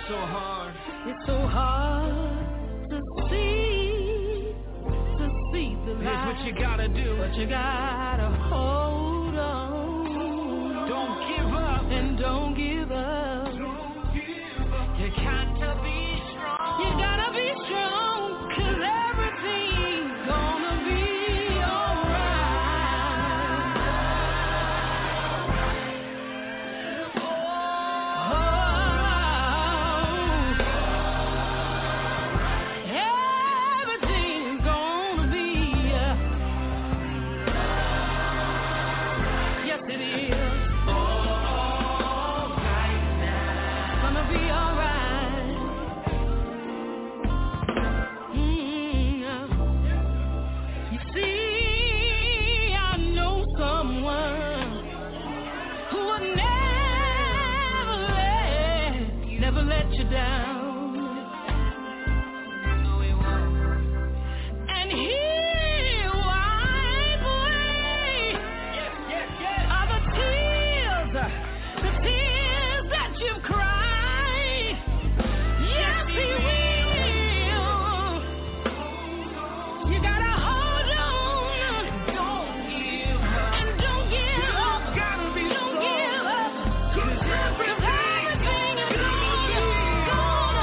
It's so hard to see the light. Here's what you gotta do. But you gotta hold on. Don't give up. And don't give up. You got to be strong. You gotta be strong. 'Cause everything's gonna be alright. Everything's gonna be, yes it is. Alright now. Gonna be alright. You see, I know someone who would never let you down. No, he won't. And he'll wipe away all the tears that you've cried. Yes, he will. You gotta hold on. Don't give up. And don't give up. Gotta be strong. Don't give up. 'Cause everything is gonna be alright.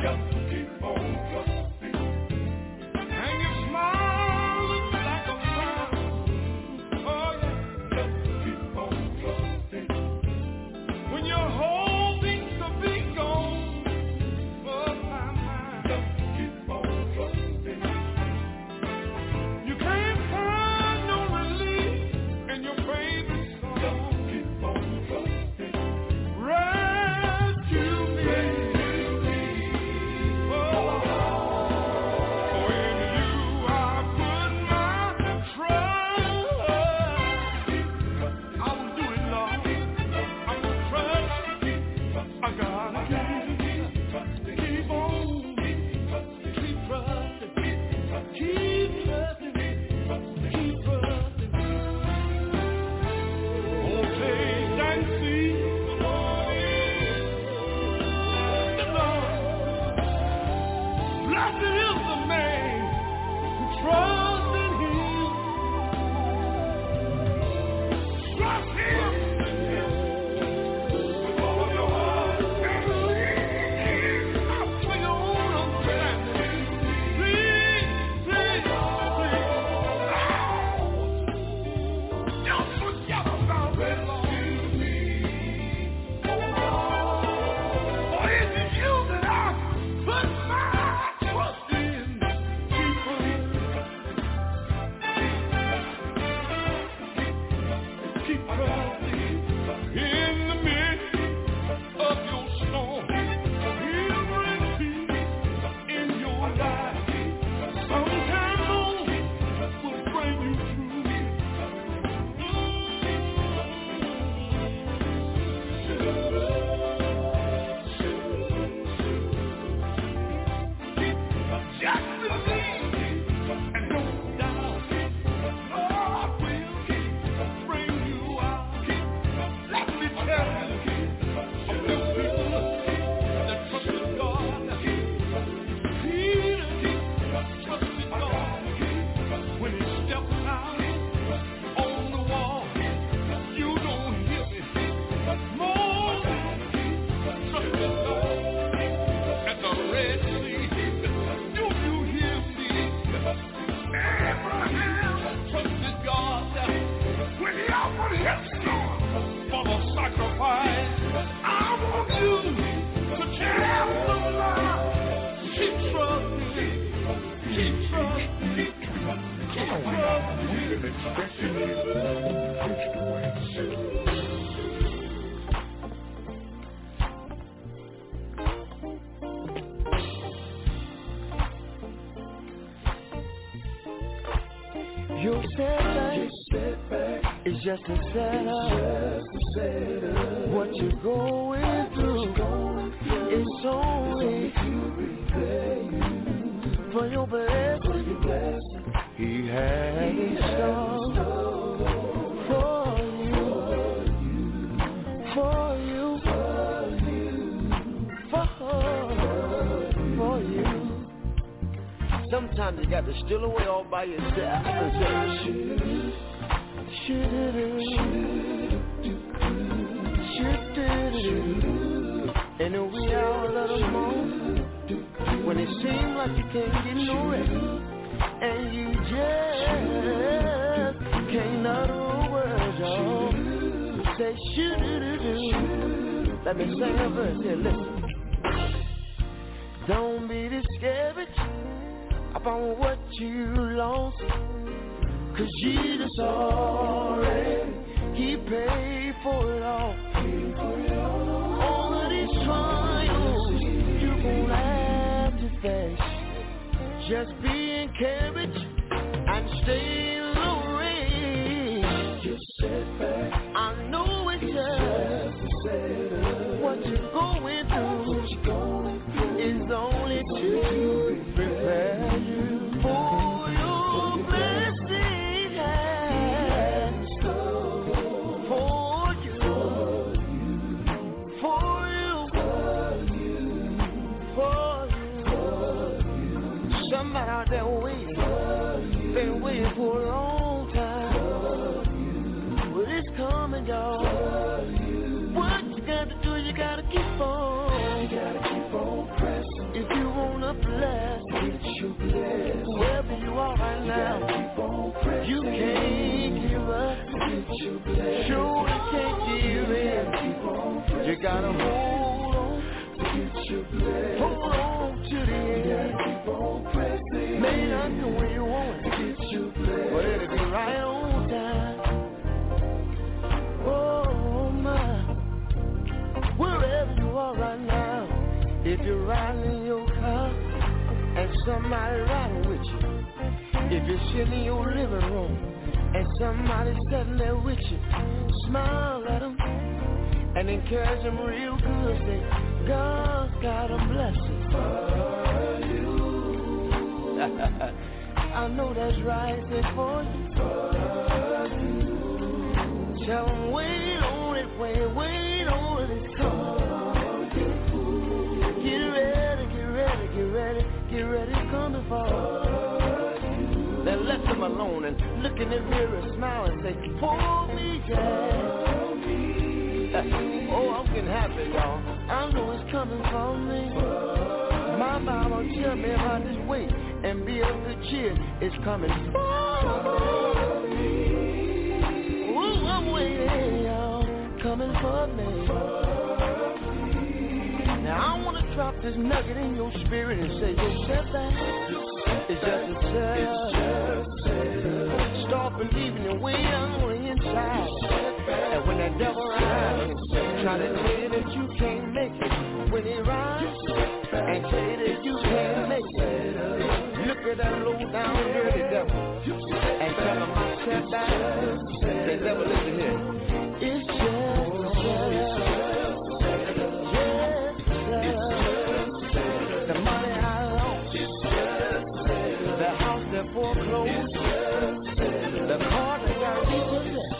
Your setback is just a setup. What you're going through is only to prepare you for your blessing. He has in store for you. Sometimes you got to steal away all by yourself and say, and then we all of the moment when it seems like you can't get no rest and you just can't utter a word, y'all. Say let me sing a verse here, listen. Don't be discouraged about what you lost, 'cause Jesus already, He paid for it all. All of these trials you're gonna have to face. Just be encouraged and stay in the race. Just sit back. I know it's just what you're going through is only to prepare you for your blessing and for you. Somebody out there waiting, been waiting for a long time. Well, it's coming, y'all. What you got to do, you got to keep on. You got to keep on pressing. If you Wherever you are right now, you can't give up. Surely can't give in. You gotta hold on. Hold on to the end. May not be where you want it, but it'll be right on time. Oh my, wherever you are right now, if you're riding in your car and somebody riding with you, if you're sitting in your living room and somebody's sitting there with you, smile at them and encourage them real good. Say, God's got a blessing for you. I know that's right, say for you. Tell them wait on it, wait on it, it's coming. Get ready, it's coming for you. Then let them alone and look in the mirror, smile and say, for me, yeah. Oh, I'm getting happy, y'all. I know it's coming for me. My mama tell me about this weight and be of good cheer. It's coming for me. Ooh, I'm waiting, y'all. Coming for me. Now I want to drop this nugget in your spirit and say, yo, setback. It's just a setup. Start believing your way on the inside. And when that devil rises, try to tell you that you can't make it. When he rises and tell you that you can't make it, look at that low down dirty devil and tell him I said that. The devil, listen here. It's just a setup. The money I lost, the house that foreclosed, the car that got repossessed.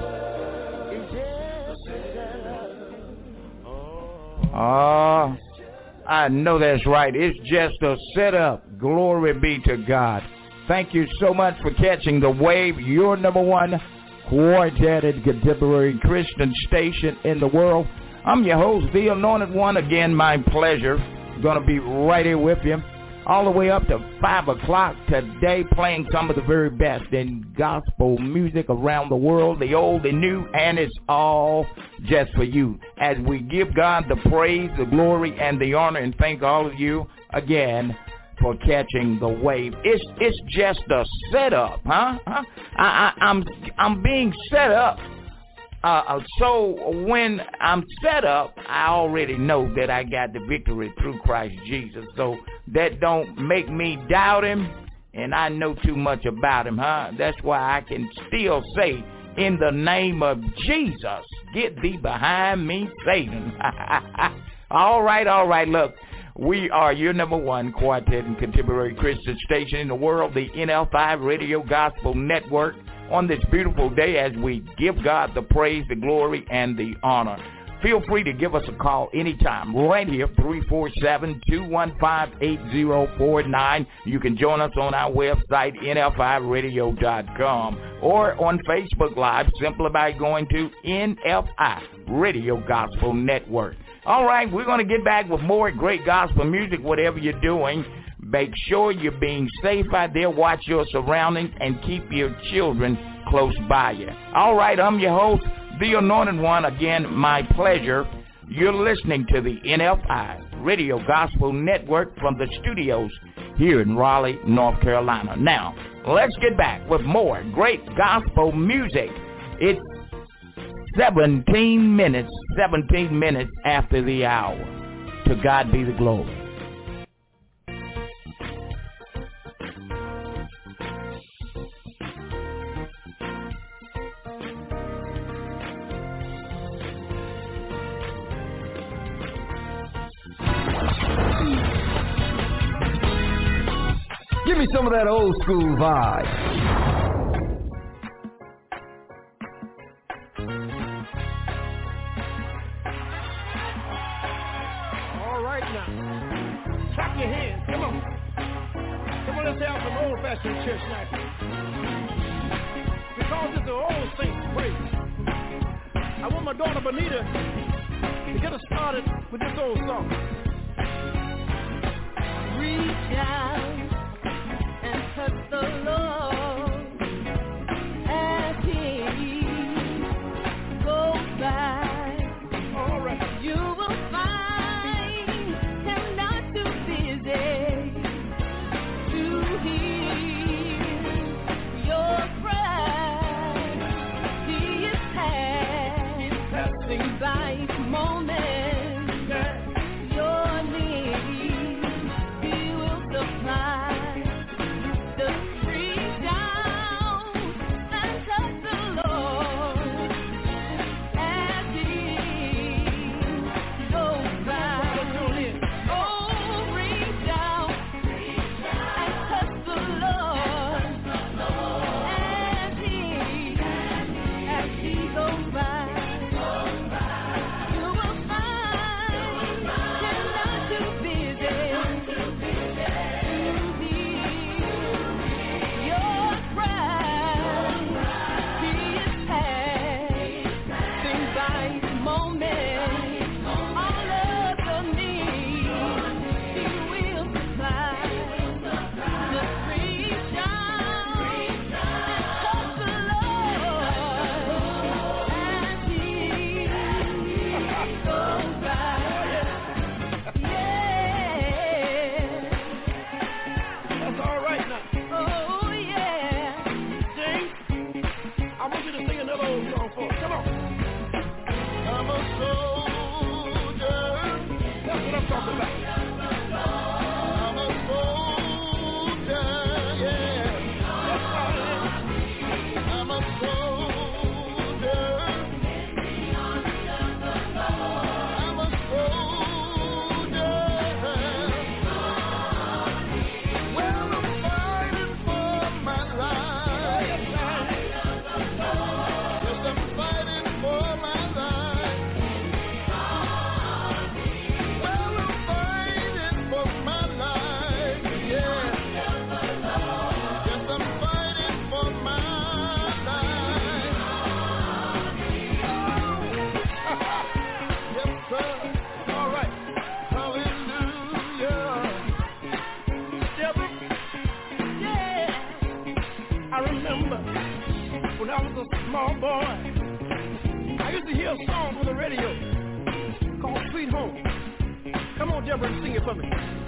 I know that's right. It's just a setup. Glory be to God. Thank you so much for catching the wave. Your number one quartet and contemporary Christian station in the world. I'm your host, the Anointed One. Again, my pleasure. Going to be right here with you all the way up to 5 o'clock today, playing some of the very best in gospel music around the world, the old, the new, and it's all just for you. As we give God the praise, the glory, and the honor, and thank all of you again for catching the wave. It's just a setup, huh? I'm being set up. So when I'm set up, I already know that I got the victory through Christ Jesus. So that don't make me doubt him, and I know too much about him, huh? That's why I can still say, in the name of Jesus, get thee behind me, Satan. All right, look. We are your number one quartet and contemporary Christian station in the world, the NL5 Radio Gospel Network. On this beautiful day, as we give God the praise, the glory, and the honor. Feel free to give us a call anytime right here, 347-215-8049. You can join us on our website, nl5radio.com, or on Facebook Live simply by going to NFI Radio Gospel Network. All right, we're going to get back with more great gospel music, whatever you're doing. Make sure you're being safe out there. Watch your surroundings and keep your children close by you. All right, I'm your host, the Anointed One. Again, my pleasure. You're listening to the NFI Radio Gospel Network from the studios here in Raleigh, North Carolina. Now, let's get back with more great gospel music. It's 17 minutes after the hour. To God be the glory. Give me some of that old school vibe. All right now. Clap your hands. Come on. Come on, let's have some old-fashioned church night. Because it's the old saints praise. I want my daughter Bonita to get us started with this old song. Reach out I was a small boy, I used to hear a song on the radio called Sweet Home. Come on, Deborah, and sing it for me.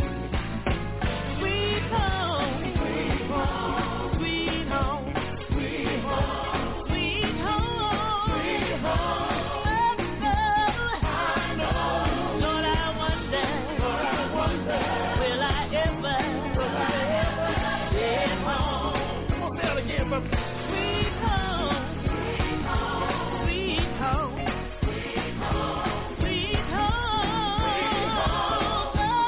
Sweet home, sweet home, sweet home, sweet home, sweet home, sweet home. I know, Lord, I wonder, will I ever get home? Come on, say it again for me. Sweet home, sweet home, sweet home, sweet home, sweet home.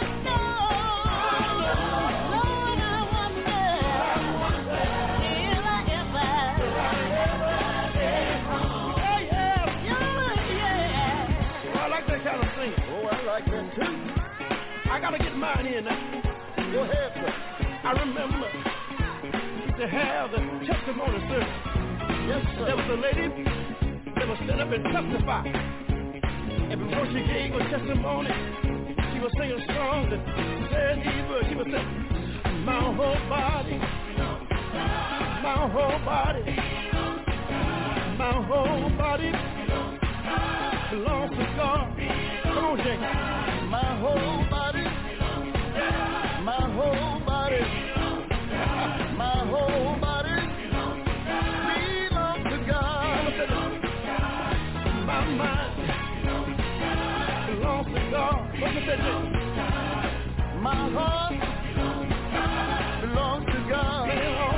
I gotta get mine in now. Go ahead, sir. I remember to have the testimony service. Yes, sir. There was a lady that was stand up and testify. And before she gave her testimony, she was singing a song that said these words. She was saying, my whole body, my whole body, my whole body belongs to God. Come on, Jake. My whole body, my whole body, my whole body belongs to God. My mind belongs to God. What's it say, Jake? My heart belongs to God.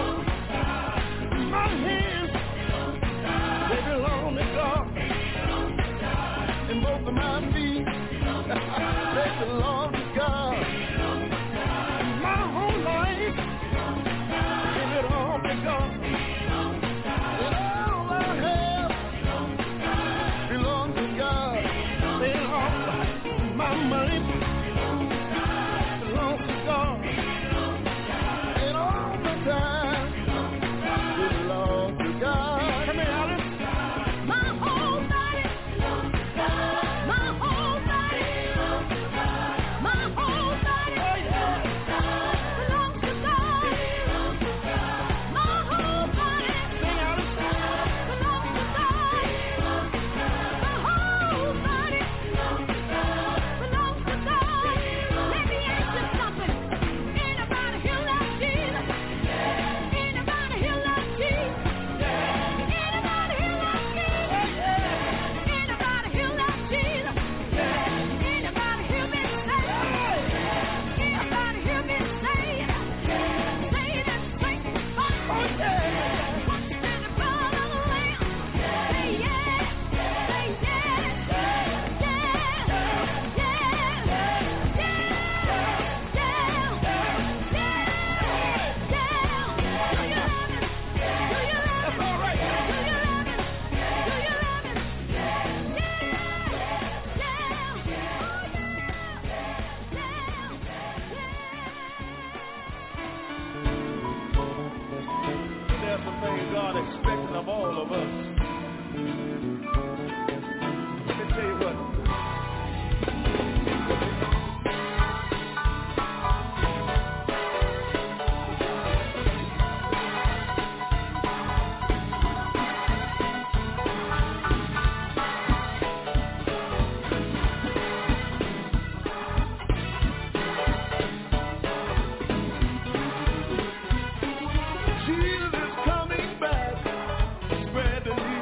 My hands, they belong to God. And both of my feet, they belong to God. My whole life, give it all to God. And all I have belongs to God. And all my money belongs to God. And all the time belongs to God. Come here, Alice. God expecting of all of us. Let me tell you what. Jesus is coming back, spread the news.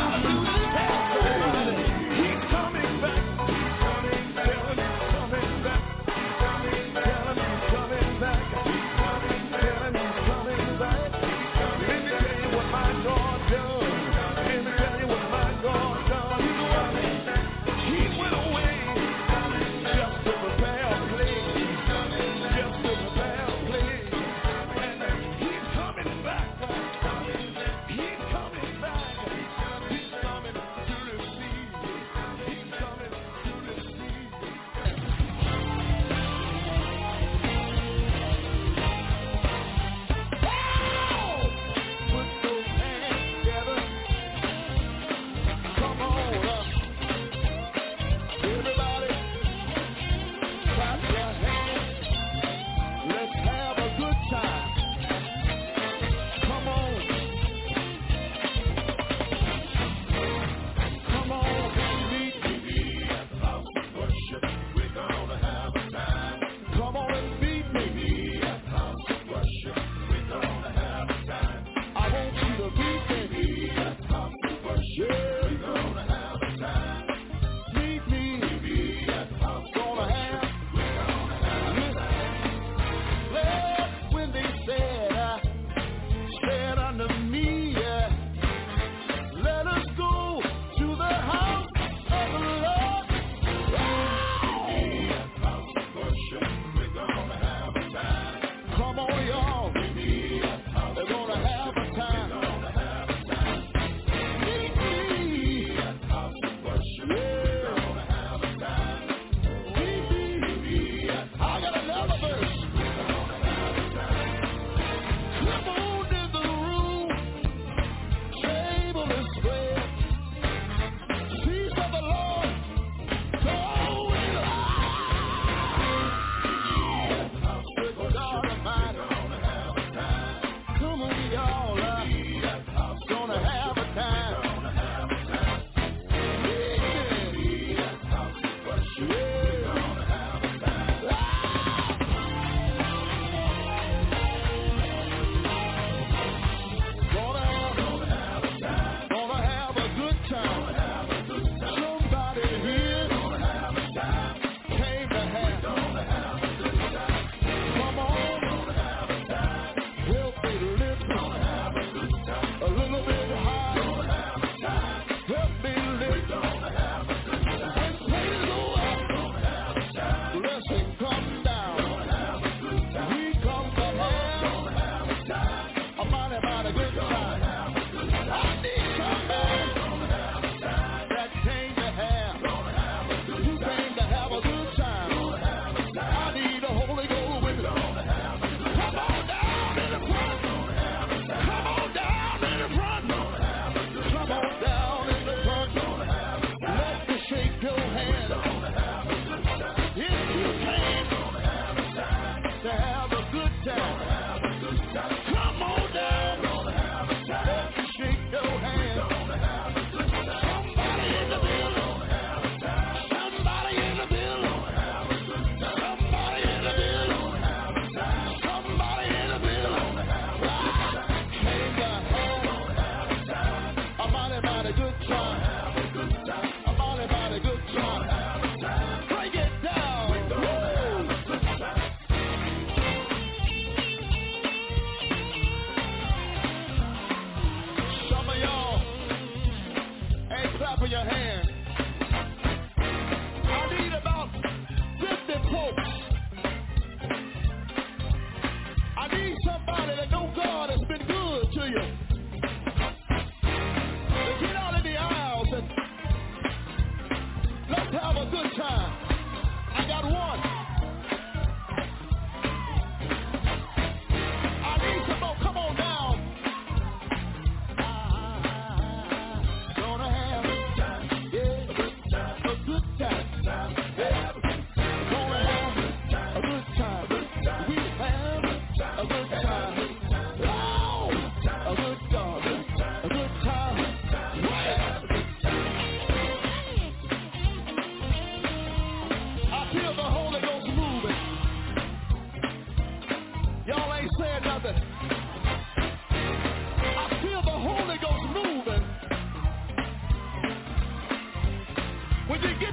Yeah.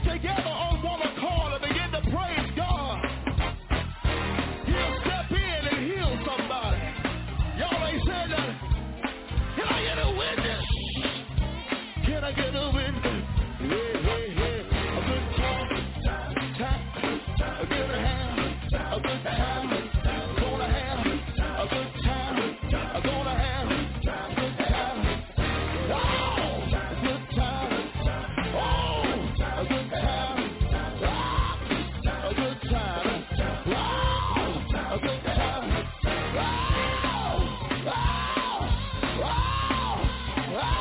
together on one accord and begin to praise God, He'll step in and heal somebody. Y'all ain't saying nothing. Can I get a witness? Can I get a witness? A good time, a good hand, a good time, gonna have a good time, I'm gonna have a good time. Wow, a good time. Oh, a good time. Wow, a good time. Wow, a good time. Wow, wow, wow, wow.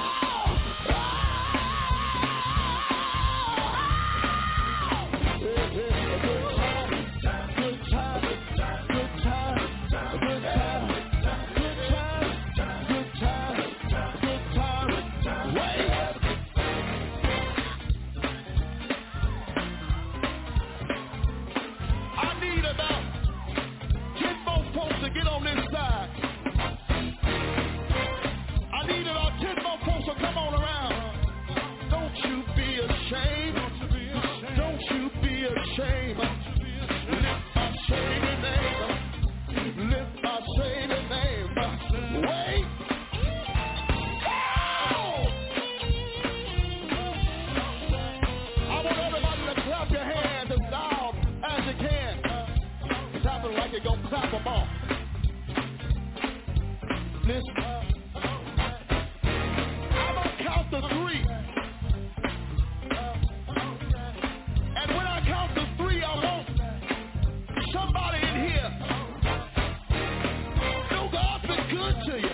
Get on this side. I need about 10 more folks to come on around. Don't you be ashamed. Don't you be ashamed. Lift our Savior name. Lift our Savior name. Wait. I want everybody to clap your hands as loud as you can. It's happening like you're going to clap them off. Listen, I'm going to count to 3. And when I count to 3, I want somebody in here. Know God's been good to you.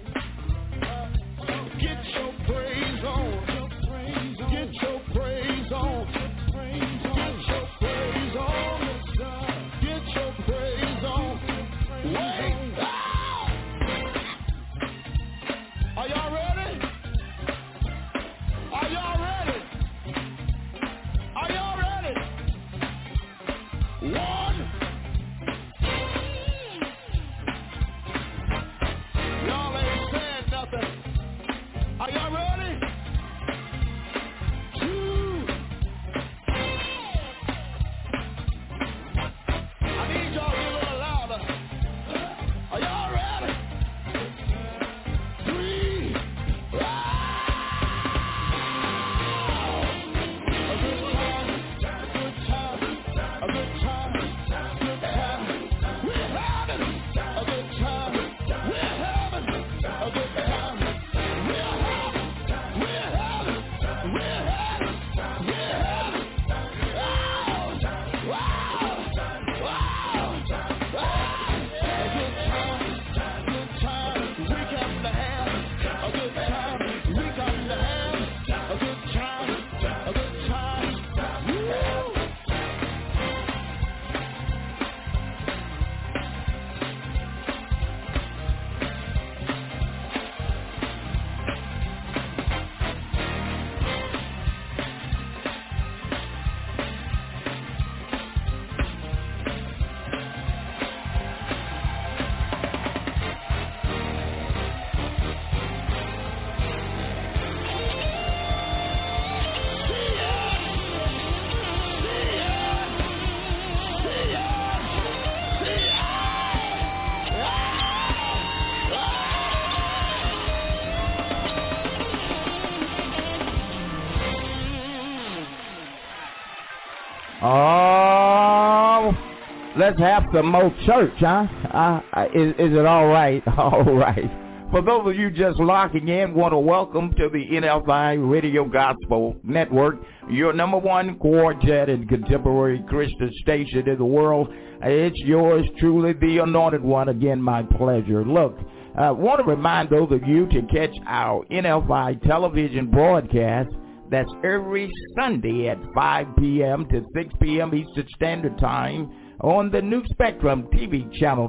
Get your praise on. Get your praise on. Get your praise on. Get your praise on. Wait. Are y'all ready? Are y'all ready? Are y'all ready? 1. Y'all ain't saying nothing. Are y'all ready? 2. I need y'all to be a little louder. Are y'all ready? 3. Oh, let's have some more church, huh? Is it all right? All right. For those of you just locking in, want to welcome to the NFI Radio Gospel Network, your number one quartet and contemporary Christian station in the world. It's yours truly, the Anointed One. Again, my pleasure. Look, I want to remind those of you to catch our NFI television broadcast. That's every Sunday at 5 p.m. to 6 p.m. Eastern Standard Time on the New Spectrum TV channel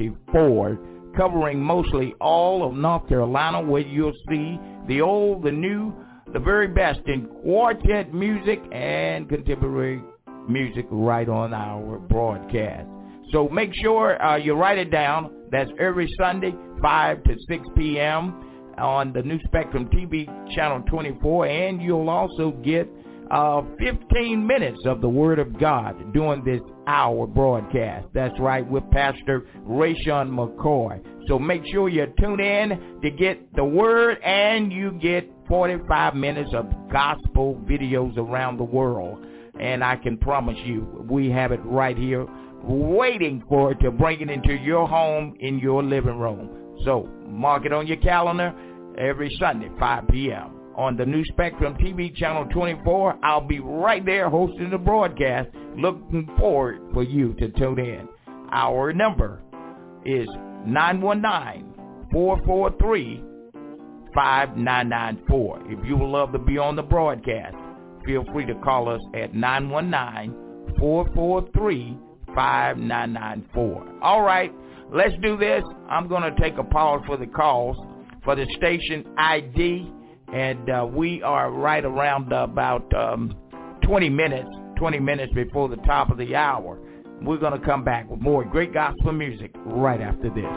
24, covering mostly all of North Carolina, where you'll see the old, the new, the very best in quartet music and contemporary music right on our broadcast. So make sure you write it down. That's every Sunday, 5 to 6 p.m. on the New Spectrum TV channel 24, and you'll also get 15 minutes of the Word of God during this hour broadcast. That's right, with Pastor Rayshawn McCoy. So make sure you tune in to get the Word, and you get 45 minutes of gospel videos around the world. And I can promise you, we have it right here waiting for it to bring it into your home, in your living room. So mark it on your calendar every Sunday, 5 p.m. on the New Spectrum TV channel 24. I'll be right there hosting the broadcast. Looking forward for you to tune in. Our number is 919-443-5994. If you would love to be on the broadcast, feel free to call us at 919-443-5994. All right, let's do this. I'm going to take a pause for the calls for the station ID, and we are right around about 20 minutes before the top of the hour. We're going to come back with more great gospel music right after this.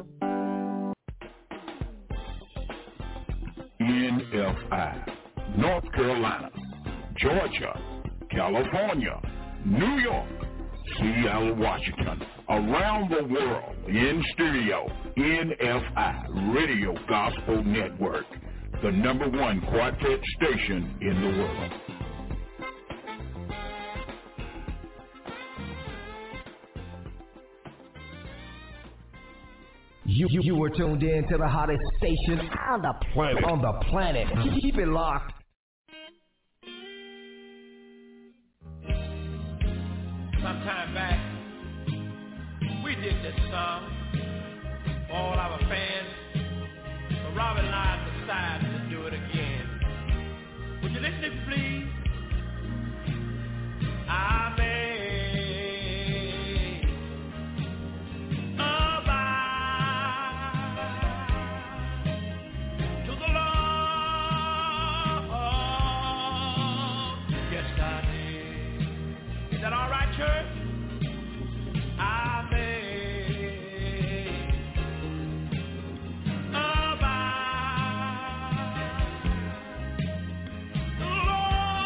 NFI, North Carolina, Georgia, California, New York, Seattle, Washington, around the world, in stereo, NFI, Radio Gospel Network, the #1 quartet station in the world. You were tuned in to the hottest station on the planet. Keep it locked. Sometime back, we did this song for all our fans, but Robin and I decided to do it again. Would you listen, please? I made a vow to the Lord. Yes, I did. Is that all right, church? I made a vow to the Lord.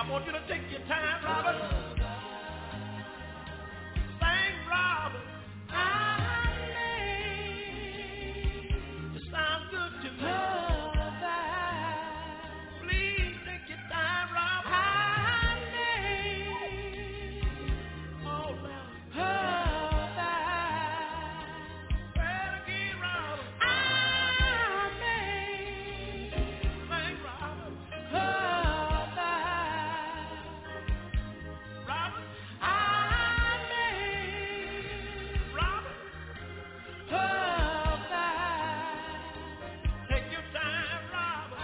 I want you to take your time, Robert. Sing, Robert. It sounds good to me. Please take your time, Robert. Oh, man. Well, again, Robert. Sing, Robert. Robert. Take your time, Robert.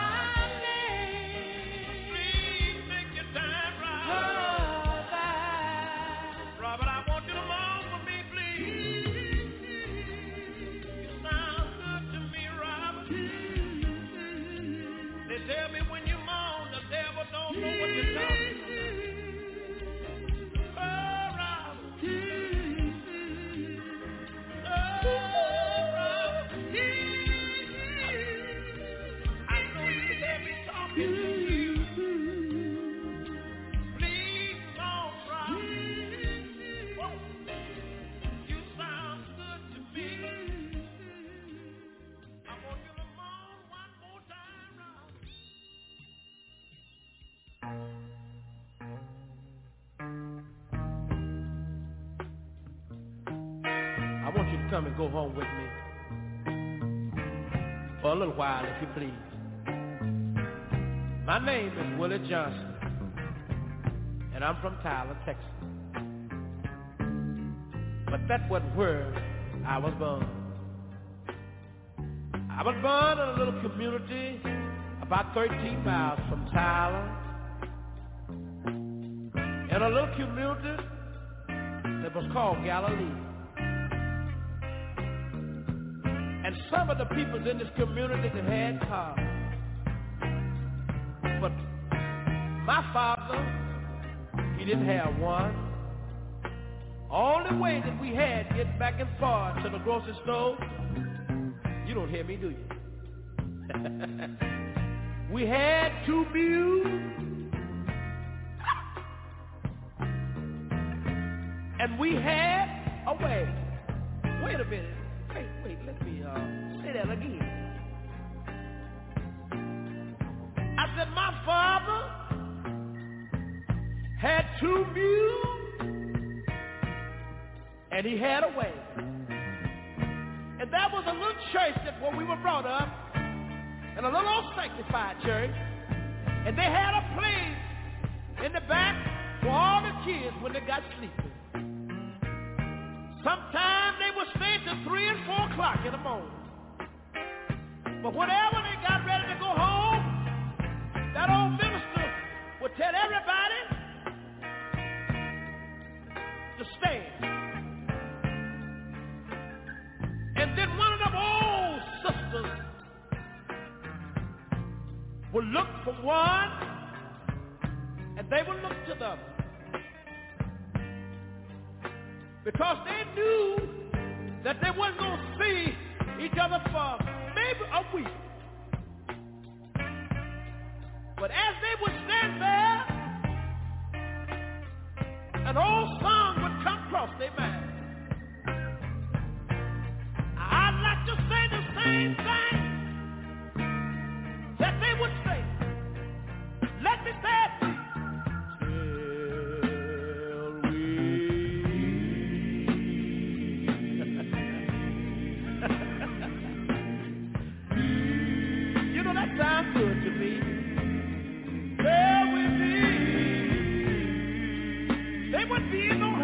Please take your time, Robert. Robert, I want you to moan for me, please. You sound good to me, Robert. They tell me when you moan, the devil don't know what you're talking about. Oh, Robert. I know you hear me talking to you. Please moan, Robert. Woo. You sound good to me. I want you to moan one more time, Robert. I want you to come and go home with me for a little while, if you please. My name is Willie Johnson, and I'm from Tyler, Texas. But that wasn't where I was born. I was born in a little community about 13 miles from Tyler, in a little community that was called Galilee. And some of the people in this community that had cars. But my father, he didn't have one. Only way that we had getting back and forth to the grocery store, you don't hear me, do you? We had 2 mules. And we had a wagon. Wait a minute. Wait, let me say that again. I said my father had 2 mules and he had a wagon. And that was a little church that where we were brought up, in a little old sanctified church, and they had a place in the back for all the kids when they got sleeping. Sometimes they would stay till 3 and 4 o'clock in the morning. But whenever they got ready to go home, that old minister would tell everybody to stand. And then one of them old sisters would look from one, and they would look to the other. Because they knew that they wasn't going to see each other for maybe a week. But as they would stand there, an old song would come across their mind. I'd like to say the same thing that they would say. Let me say it. Sounds good to me. There with me. They would be in no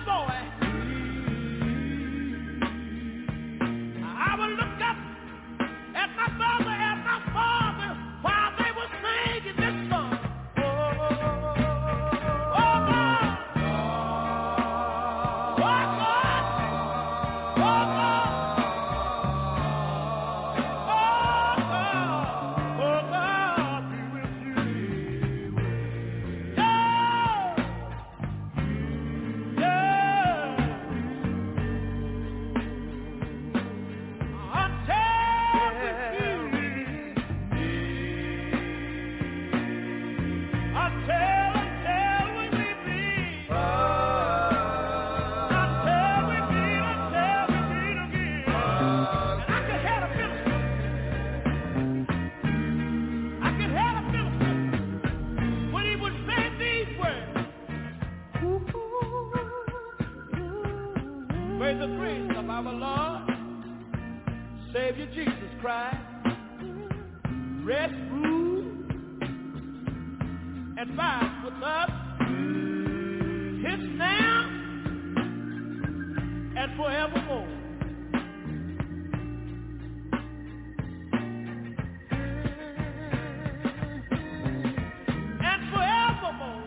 boy, I would look up at my mother and my father while they were singing this song. Praise the grace of our Lord, Savior Jesus Christ. Rest, rule, and abide with us, his now and forevermore. And forevermore.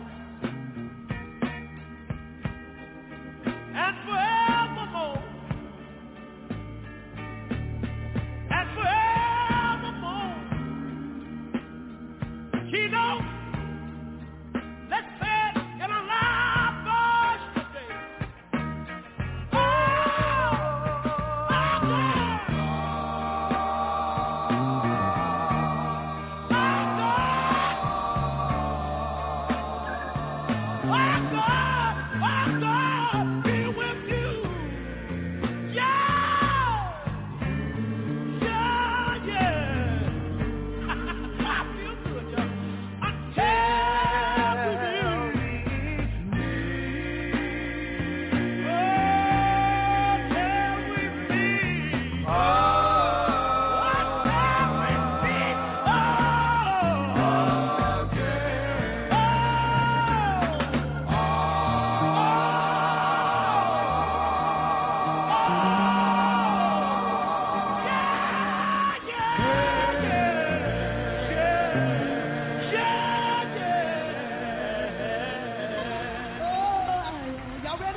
And forevermore. And forevermore. Keynote. Let's say it in a loud voice today. Oh, God. Be with you. Yeah. I feel good, y'all. Until we meet. Y'all ready?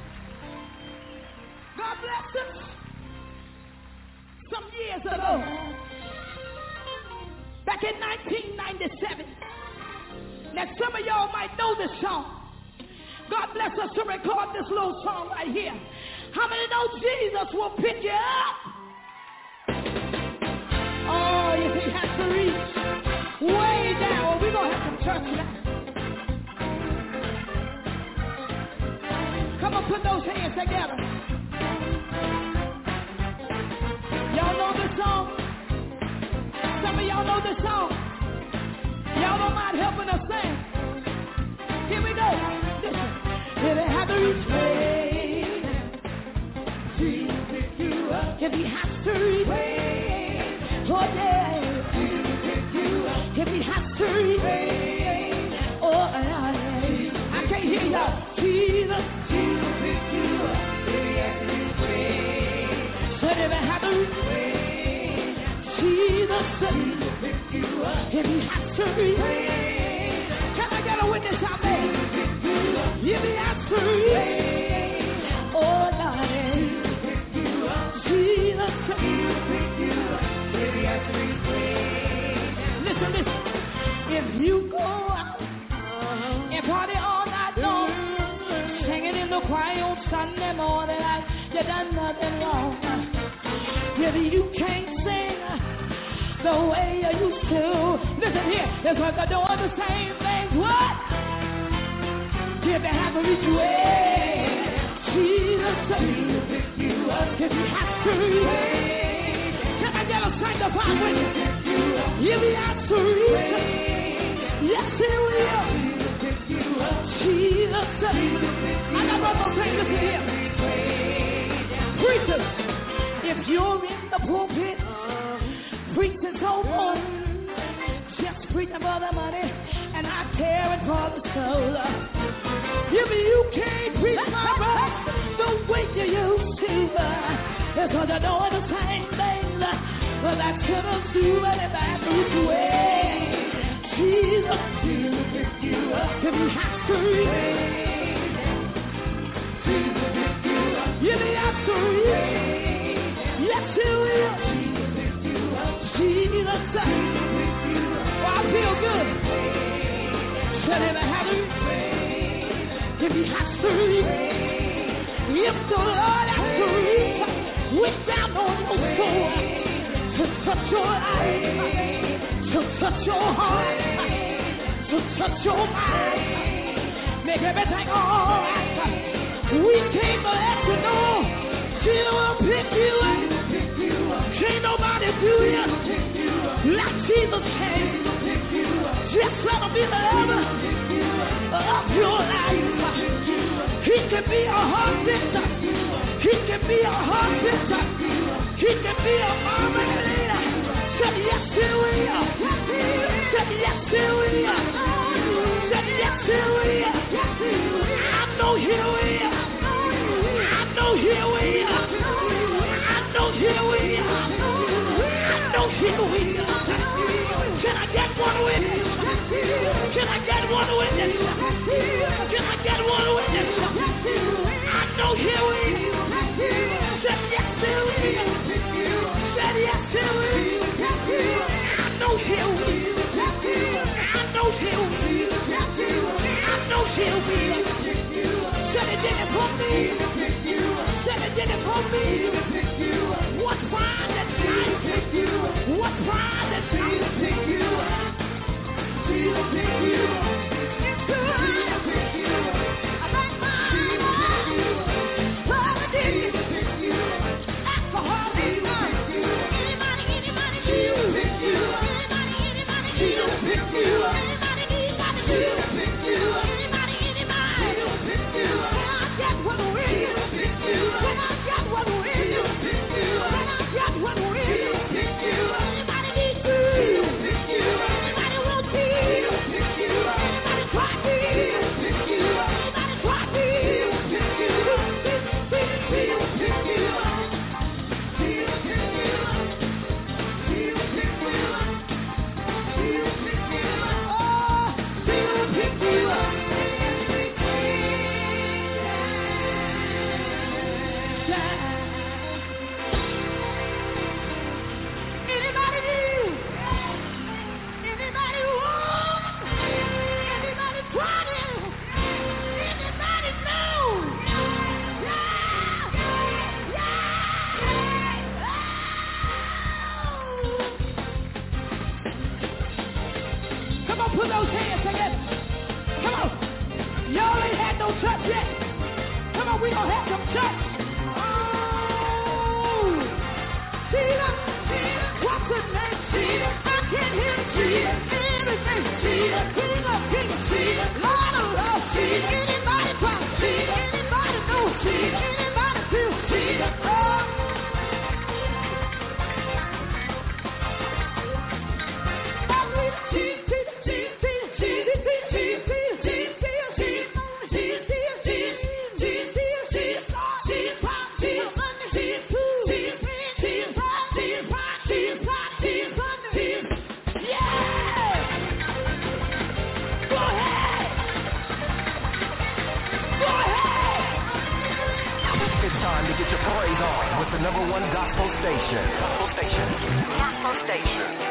God bless us. Some years ago, back in 1997, now some of y'all might know this song. God bless us to record this little song right here. How many know Jesus will pick you up? Oh, if he has to reach way down, we're going to have some church now. Come on, put those hands together. Y'all know this song? Some of y'all know this song. Y'all don't mind helping us sing. Here we go. Listen. If it had to reach way, Jesus pick you up. If he has to reach way, oh yeah, Jesus pick you up. If he has to reach way, oh yeah, I can't hear y'all. Jesus pick you up. If he has to reach way, but if it had to reach way, Jesus pick you up. If he has to reach way, can I get a witness out there? If he has to reach, oh Lord, Jesus pick you up. If he has to reach way. Listen. If you go out and party all night long, singing in the choir on Sunday morning, you done nothing wrong. If you can't sing the way you used to, listen here, it's like they're doing the same things. What? If they have to reach way, Jesus pick you up. If he has to reach, can I get a sanctified witness? If he has to reach, yes he will. Jesus, I got one more thing, listen here. Preachers, if you're in the pulpit, preaching so on, just preaching for the money and not caring for the soul. If you can't preach my brother the way you used to, because you're doing the same thing that sinners do in a bad way. Jesus, Jesus picked you up. If you have to read, Jesus picked you up. If you have to read, yes you will. Jesus picked you up. Jesus picked you up. Oh, I feel good. Said if I have to read, if you have to read, if the Lord has to read, reach down on your soul to touch your eyes, to touch your heart, to touch your mind, make everything all right. We came to let you know, Jesus will pick you up. Can't nobody do it like Jesus can. Just let him be the lover of your life. He can be a heart fixer. He can be a heart fixer. He can be a mama leader. Said yes to will. Said yes to will. Said yes to will. I know he will. I know he will. I know he will. I know he will. Can I get one witness? Can I get one witness? Can I get one witness? I know he will. Said yes to will. Said yes to will. I know he will. I know he will. I know he will. Said it did it for me. Said it did it for me. What pride that time? What pride that time? Jesus pick you up. It's good. I like mine. Brother did pick you up. Alcohol pick you up. Anybody, Jesus pick you up. Anybody, Jesus pick you up. Anybody, Jesus pick you up. Anybody, Jesus pick you up. When I get one win, Jesus pick you up. When I get one win, Jesus pick you up. When I get one win, Jesus pick you up. Anybody needs you, Jesus pick you up. Anybody wants you, Jesus pick you up. Anybody try me, Jesus pick you up. Anybody try me, Jesus pick you up. Jesus pick you up. Jesus pick you up. Jesus pick you up. Jesus pick you up. Oh, Jesus pick you up. Anybody new? Anybody want? Anybody trying? Anybody know? Come on, put those hands together. Come on. Y'all ain't had no church yet. Come on, we gonna have some church. Oh, Sheila, what's the name? Sheila, I can hear Sheila. Everything Sheila, King of Kings, Sheila, Lord of Lords, Sheila. Anybody try Sheila? Anybody know Sheila? Anybody feel Sheila? Oh. It's time to get your praise on with the #1 gospel station. Gospel station. Gospel station.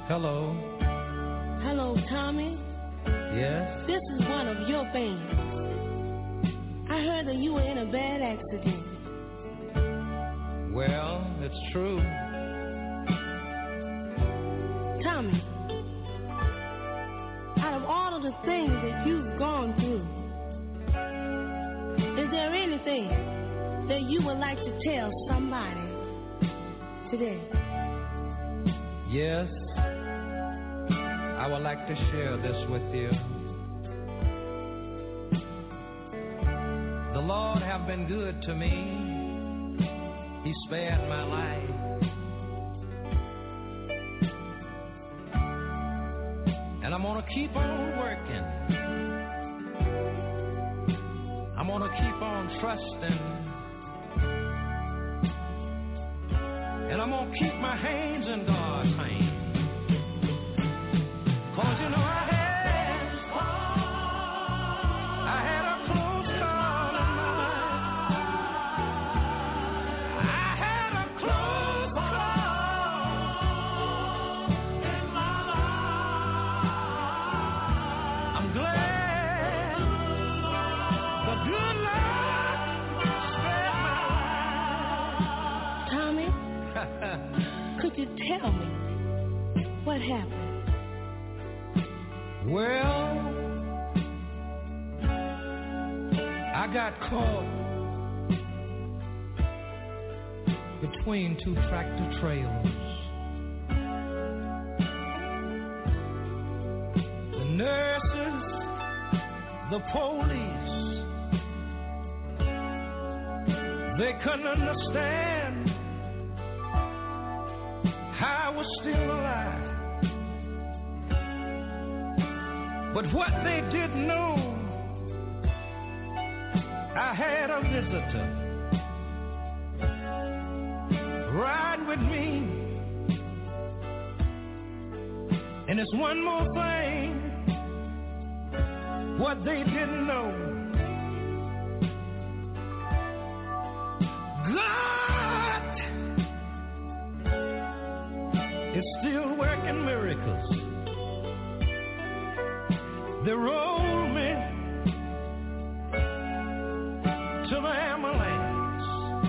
Hello. Hello, Tommy. Yes? This is one of your fans. I heard that you were in a bad accident. Well, it's true. Tommy, out of all of the things that you've gone through, is there anything that you would like to tell somebody today? Yes. I would like to share this with you. The Lord have been good to me. He spared my life. And I'm going to keep on working. I'm going to keep on trusting. And I'm going to keep my hands in God's hands. 'Cause you know I had a close call in my life. I had a close call in my life. I'm glad the good Lord spared my life. Tommy, could you tell me what happened? Well, I got caught between two tractor trailers. The nurses, the police, they couldn't understand how I was still alive. But what they didn't know, I had a visitor ride with me. And it's one more thing, what they didn't know. God is still working miracles. They rolled me to the ambulance,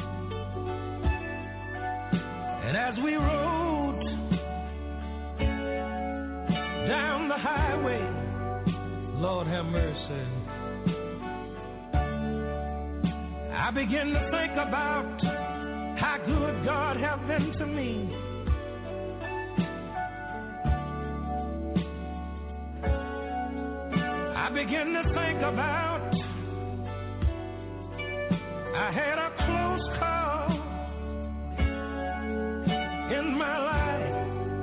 and as we rode down the highway, Lord have mercy, I began to think about how good God have been to me. I began to think about I had a close call in my life.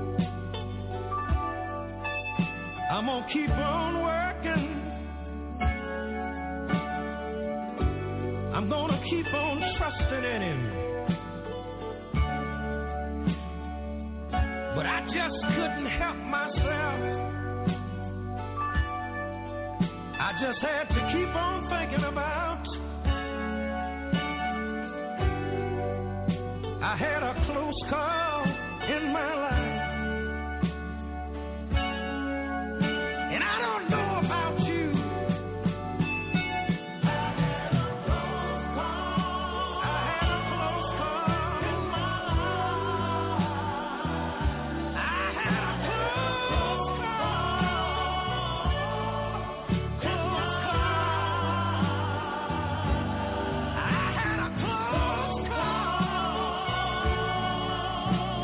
I'm gonna keep on working. I'm gonna keep on trusting in Him. But I just couldn't help myself. I just had to keep on thinking about I had a close call in my life. And I don't know about you. I had a close call. I had a close call in my life. I had a close call.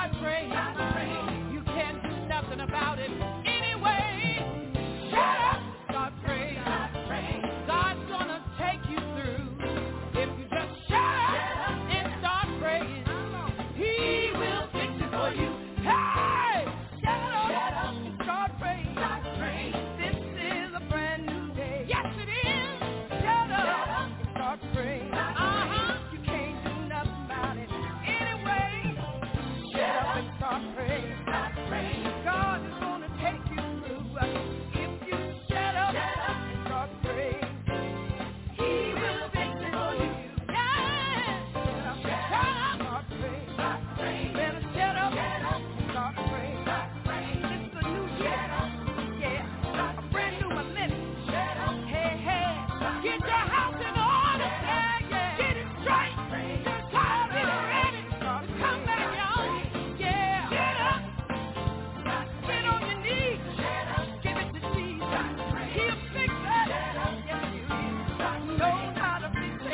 start praying. You can't do nothing about it anyway. Shut up, start praying. God's gonna take you through. If you just shut up and start praying, He will fix it for you. Hey, shut up and start praying. This is a brand new day. Yes, it is. Shut up and start praying. You can't do nothing about it anyway. Shut up and start praying. God is gonna take you through. If you shut up and start praying, He will fix it for you. Yeah. Shut up, start praying. Better shut up and start praying. It's a new year. Yeah. A brand new millennium. Hey, get your house in order. Get it straight. Just time to get ready. Come back, y'all. Yeah. Get up. Get on your knees. Give it to Jesus. He'll fix it. Yes, He will. Knows how to fix it.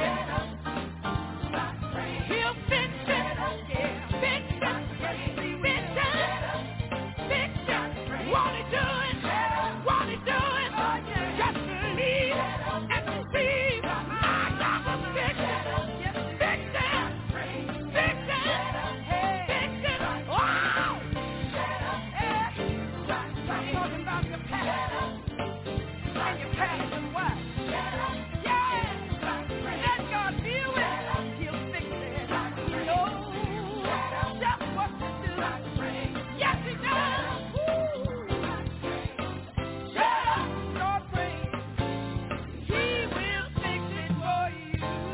He'll fix it. Yeah. Fix it. Fix it. Fix it. Won't He do it? Won't He do it? Just believe and receive. My God will fix it. Fix it. Fix it. Fix it. Wow. Stop talking about your past. And your past and what? Yeah. Let God deal with it. He'll fix it. He knows just what to do. Yes, He does. Shut up, start praying. He will fix it for you.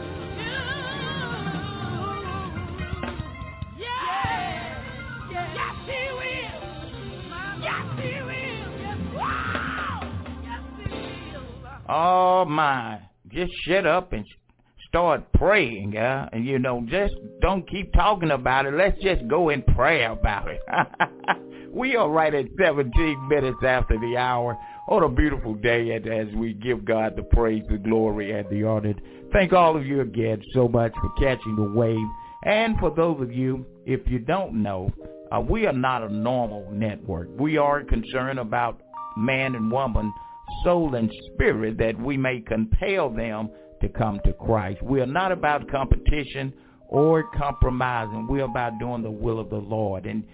Yeah. Yes, He will. Yes, He will. Wow. Yes, He will. Oh, my. Just shut up and start praying, and just don't keep talking about it. Let's just go and pray about it. We are right at 17 minutes after the hour. What a beautiful day as we give God the praise, the glory, and the honor. Thank all of you again so much for catching the wave. And for those of you, if you don't know, we are not a normal network. We are concerned about man and woman, soul and spirit, that we may compel them to come to Christ. We are not about competition or compromising. We're about doing the will of the Lord. And,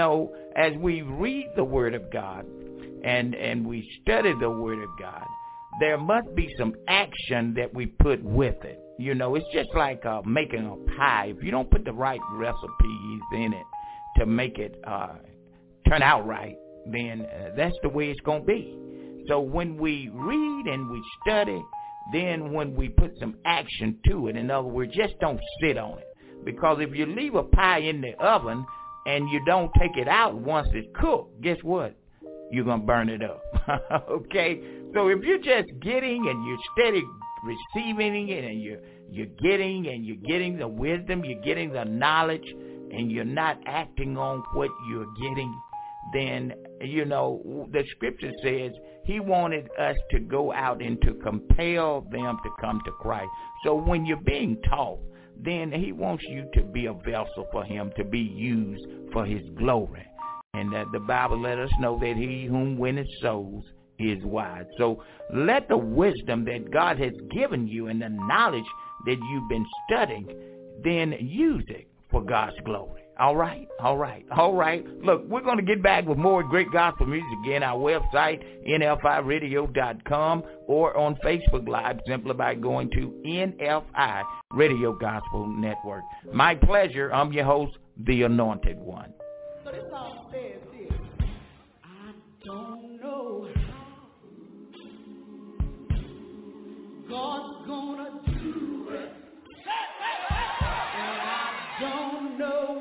as we read the Word of God and we study the Word of God, there must be some action that we put with it. It's just like making a pie. If you don't put the right recipes in it to make it turn out right, then that's the way it's going to be. So when we read and we study, then when we put some action to it, in other words, just don't sit on it. Because if you leave a pie in the oven and you don't take it out once it's cooked, guess what? You're going to burn it up. Okay? So if you're just getting and you're steady receiving it and you're getting the wisdom, you're getting the knowledge, and you're not acting on what you're getting, then, the scripture says He wanted us to go out and to compel them to come to Christ. So when you're being taught, then He wants you to be a vessel for Him, to be used for His glory. And the Bible let us know that He whom winneth souls is wise. So let the wisdom that God has given you and the knowledge that you've been studying, then use it for God's glory. All right. Look, we're going to get back with more great gospel music again. Our website, nfiradio.com, or on Facebook Live, simply by going to NFI Radio Gospel Network. My pleasure. I'm your host, The Anointed One. So this song says this: I don't know how God's gonna do it, and I don't know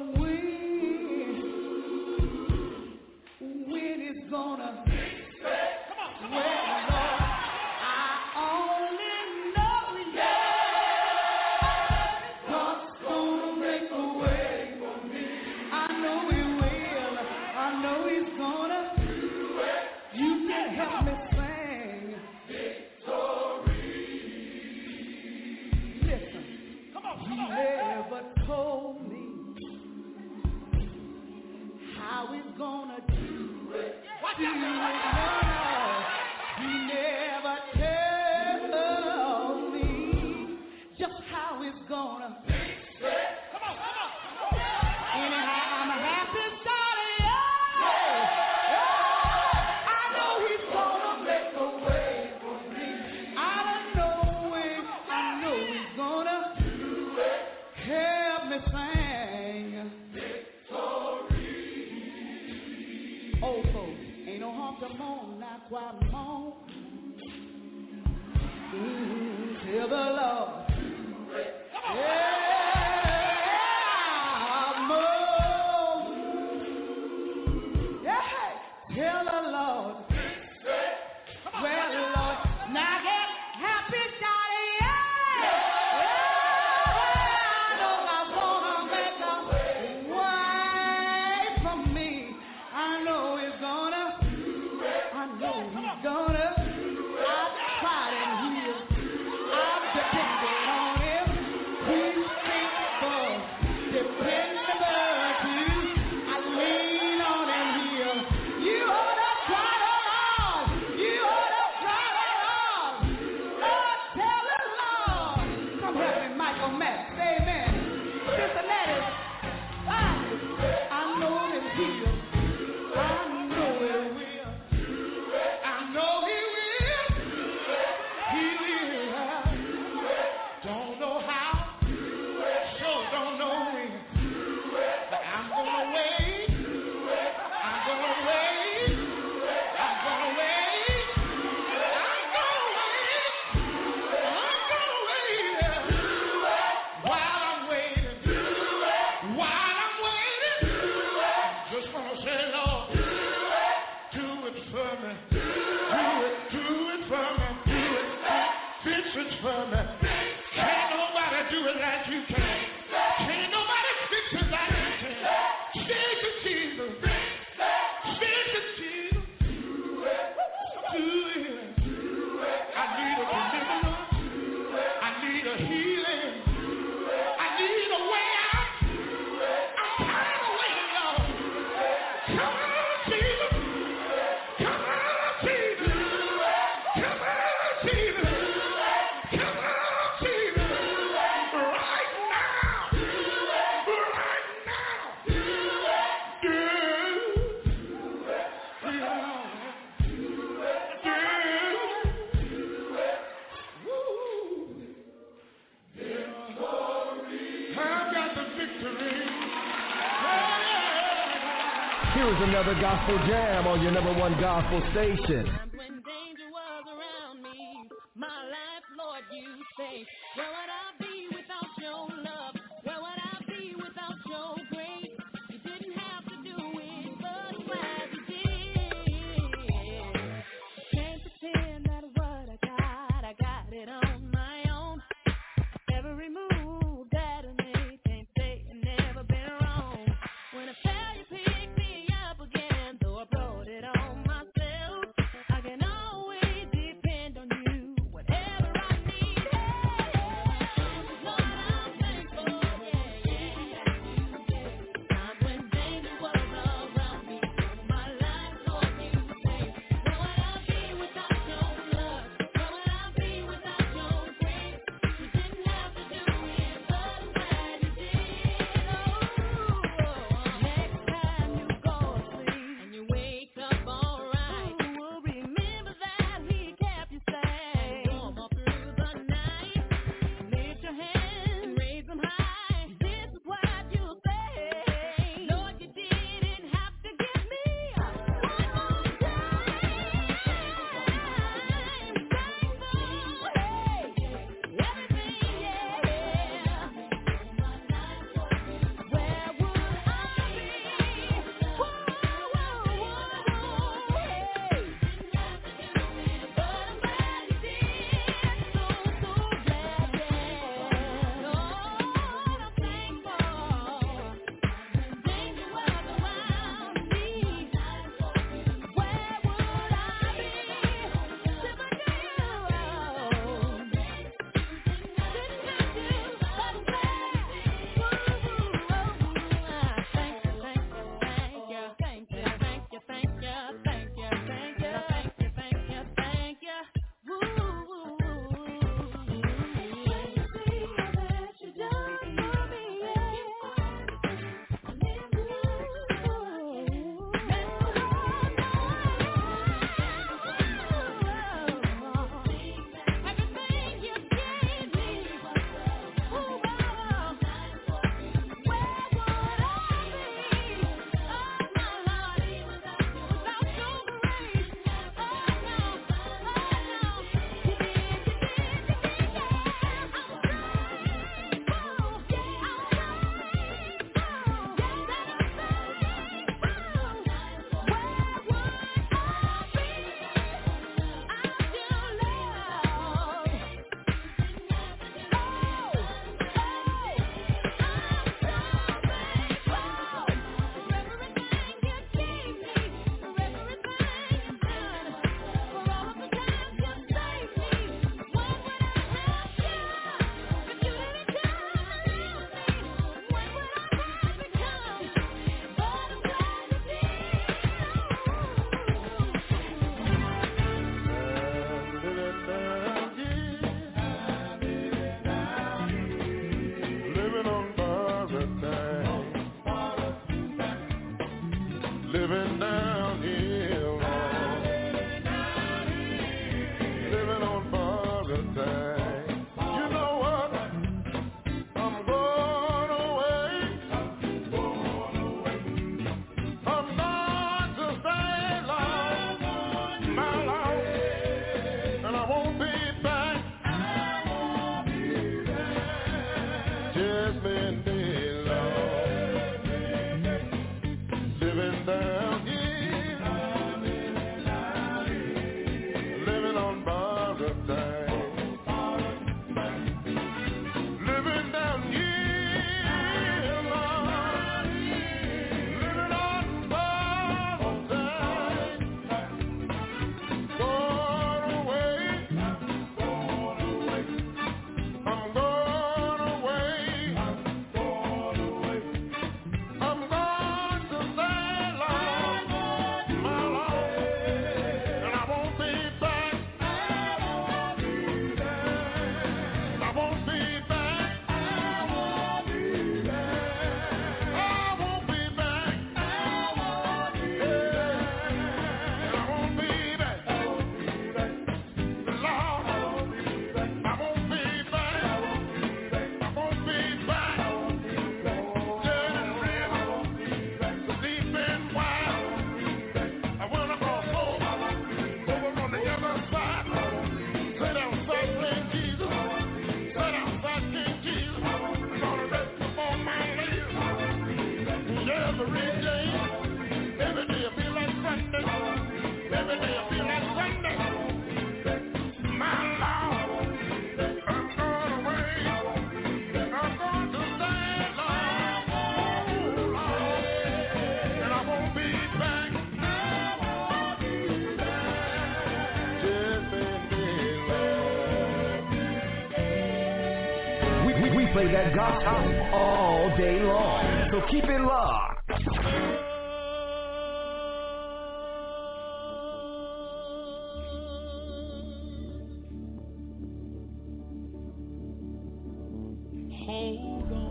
when it's gonna. Come on. Well, Lord, I only know God's gonna make a way for me. I know He will. I know He's gonna do it. You can help me sing victory. Listen, come on. He never told me gonna do it. Do it, Lord. He never tells me just how it's gonna fix it. Come on. Anyhow, I'm happy starting. I know he's gonna make a way for me. I know he's gonna help me sing victory. Oh, folks, ain't no harm to moan, not quite moan. Tell the Lord. Tell the Lord. Well, Lord, now get happy, Daddy. I know I'm gonna make a way for me. I know he's gonna. I've tried and healed. I'm depending on him. He's faithful, dependable too. I lean on him here. You ought to try the Lord. You ought to try the Lord. Lord, tell the Lord. Come help me, Michael Matt. Say amen. Sister Nettie, I know him here. I know he will. I know he will. He will. Don't know how. Sure don't know when. But I'm gonna wait. I'm gonna wait. I'm gonna wait. I'm gonna wait. I'm gonna wait. While I'm waiting. While I'm waiting. Just gonna say, Lord, do it for me. Do it for me. Fix it for me. Can't nobody do it like you can. Can't nobody fix it like you can. Fix it, Jesus. Fix it, Jesus. Do it. I need a deliverance. I need a healing. I need a way out. I'm tired of waiting, Lord. Come on, Jesus. Come on, Jesus. Come on, Jesus. Come on, Jesus. Right now. Right now. Do I've got the victory. Here is another gospel jam on your number one gospel station. When danger was around me, my life, Lord, you saved. Where would I be without your love? Where would I be without your grace? You didn't have to do it, but I'm glad you did. Can't pretend that what I got it on my own. Every move that I made, can't say it never been wrong. When I fell, you picked me up again, though I brought it on myself. I get living down here, Lord. Living on borrowed time. You know what? I'm going away. I'm not to stay long, my Lord, and I won't be back. Just been dead, Lord. Living down here, living on borrowed time. Living down here, Lord, living on borrowed time. Going away, I'm going away. I'm going to stay long, my Lord, and I won't be back. I won't be back. I won't be back. And I won't be back. Lord, I won't be back. I won't be back. Turning river, sleeping wild. I wanna go home, over on the other side. Sit outside King Jesus. Sit outside King Jesus. I'm gonna rest upon my lips. Every day will be like Sunday. Every day will be like Sunday. My Lord, I'm going away. I'm going to stay long, Lord, and I won't be back. Just been dead, Lord. We play that gospel all day long, so keep it locked. Hold on.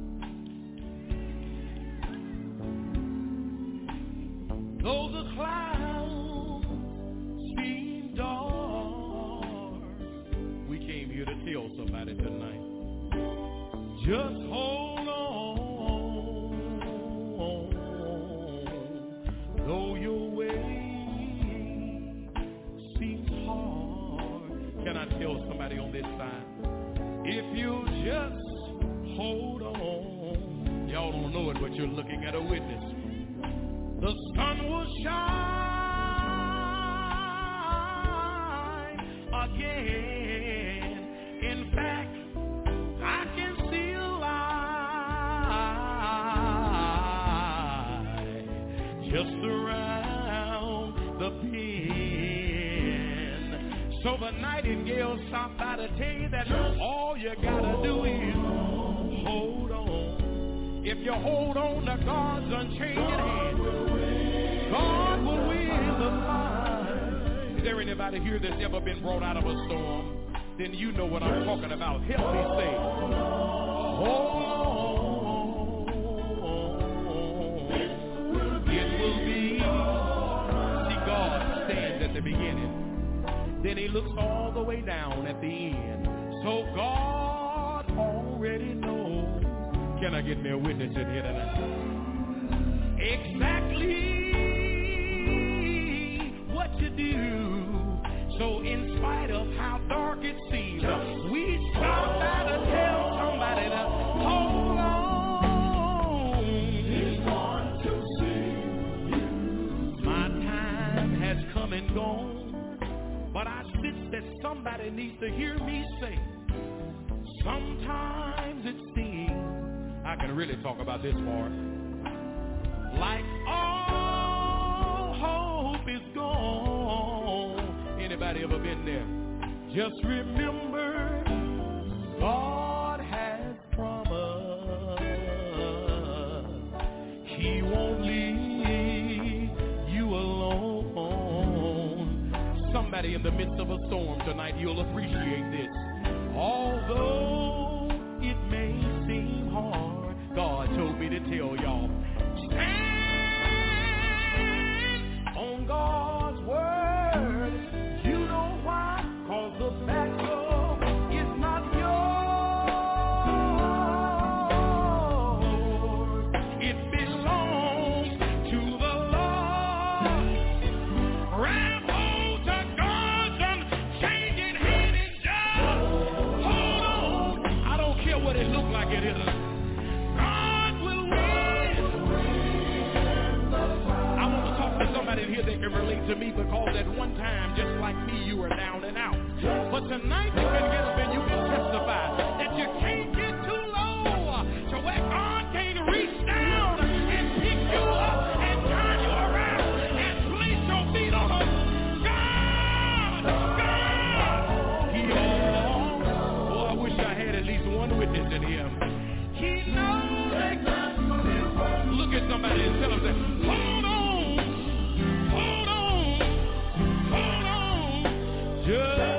Though the clouds seem dark, we came here to tell somebody tonight. Just hold on. Though your way seems hard. Can I tell somebody on this side? If you just hold on. Y'all don't know it, but you're looking at a witness. The sun will shine again. In fact, I can see a light just around the bend. So the nightingale stopped by to tell you that all you gotta do is hold on. If you hold on to God's unchanging hand, God will win the fight. Is there anybody here that's ever been brought out of a storm? Then you know what I'm talking about. Help me say, hold on. It will be. See, God stands at the beginning. Then he looks all the way down at the end. So God already knows. Can I get me a witness in here tonight? Exactly what to do. So in spite of how dark it seems, we stop by to tell somebody to hold on. He's going to see you. My time has come and gone. But I sense that somebody needs to hear me say, sometimes it seems, I can really talk about this part, like all hope is gone. Anybody ever been there? Just remember, God has promised He won't leave you alone. Somebody in the midst of a storm tonight, you'll appreciate this. Although it may seem hard, God told me to tell y'all, stand came to me because at one time, just like me, you were down and out. But tonight you can get up and you can testify that you can't get too low to where God can't reach down and pick you up and turn you around and place your feet on them. God, He knows. Oh, I wish I had at least one witness in here. He knows exactly. Look at somebody and tell them that, hold on, hold on, hold on, just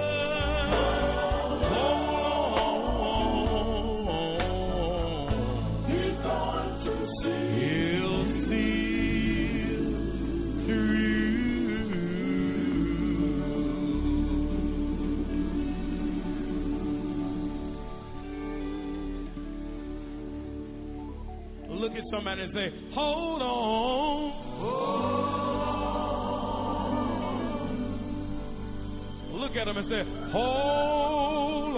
look at somebody and say, hold on. Look at them and say, hold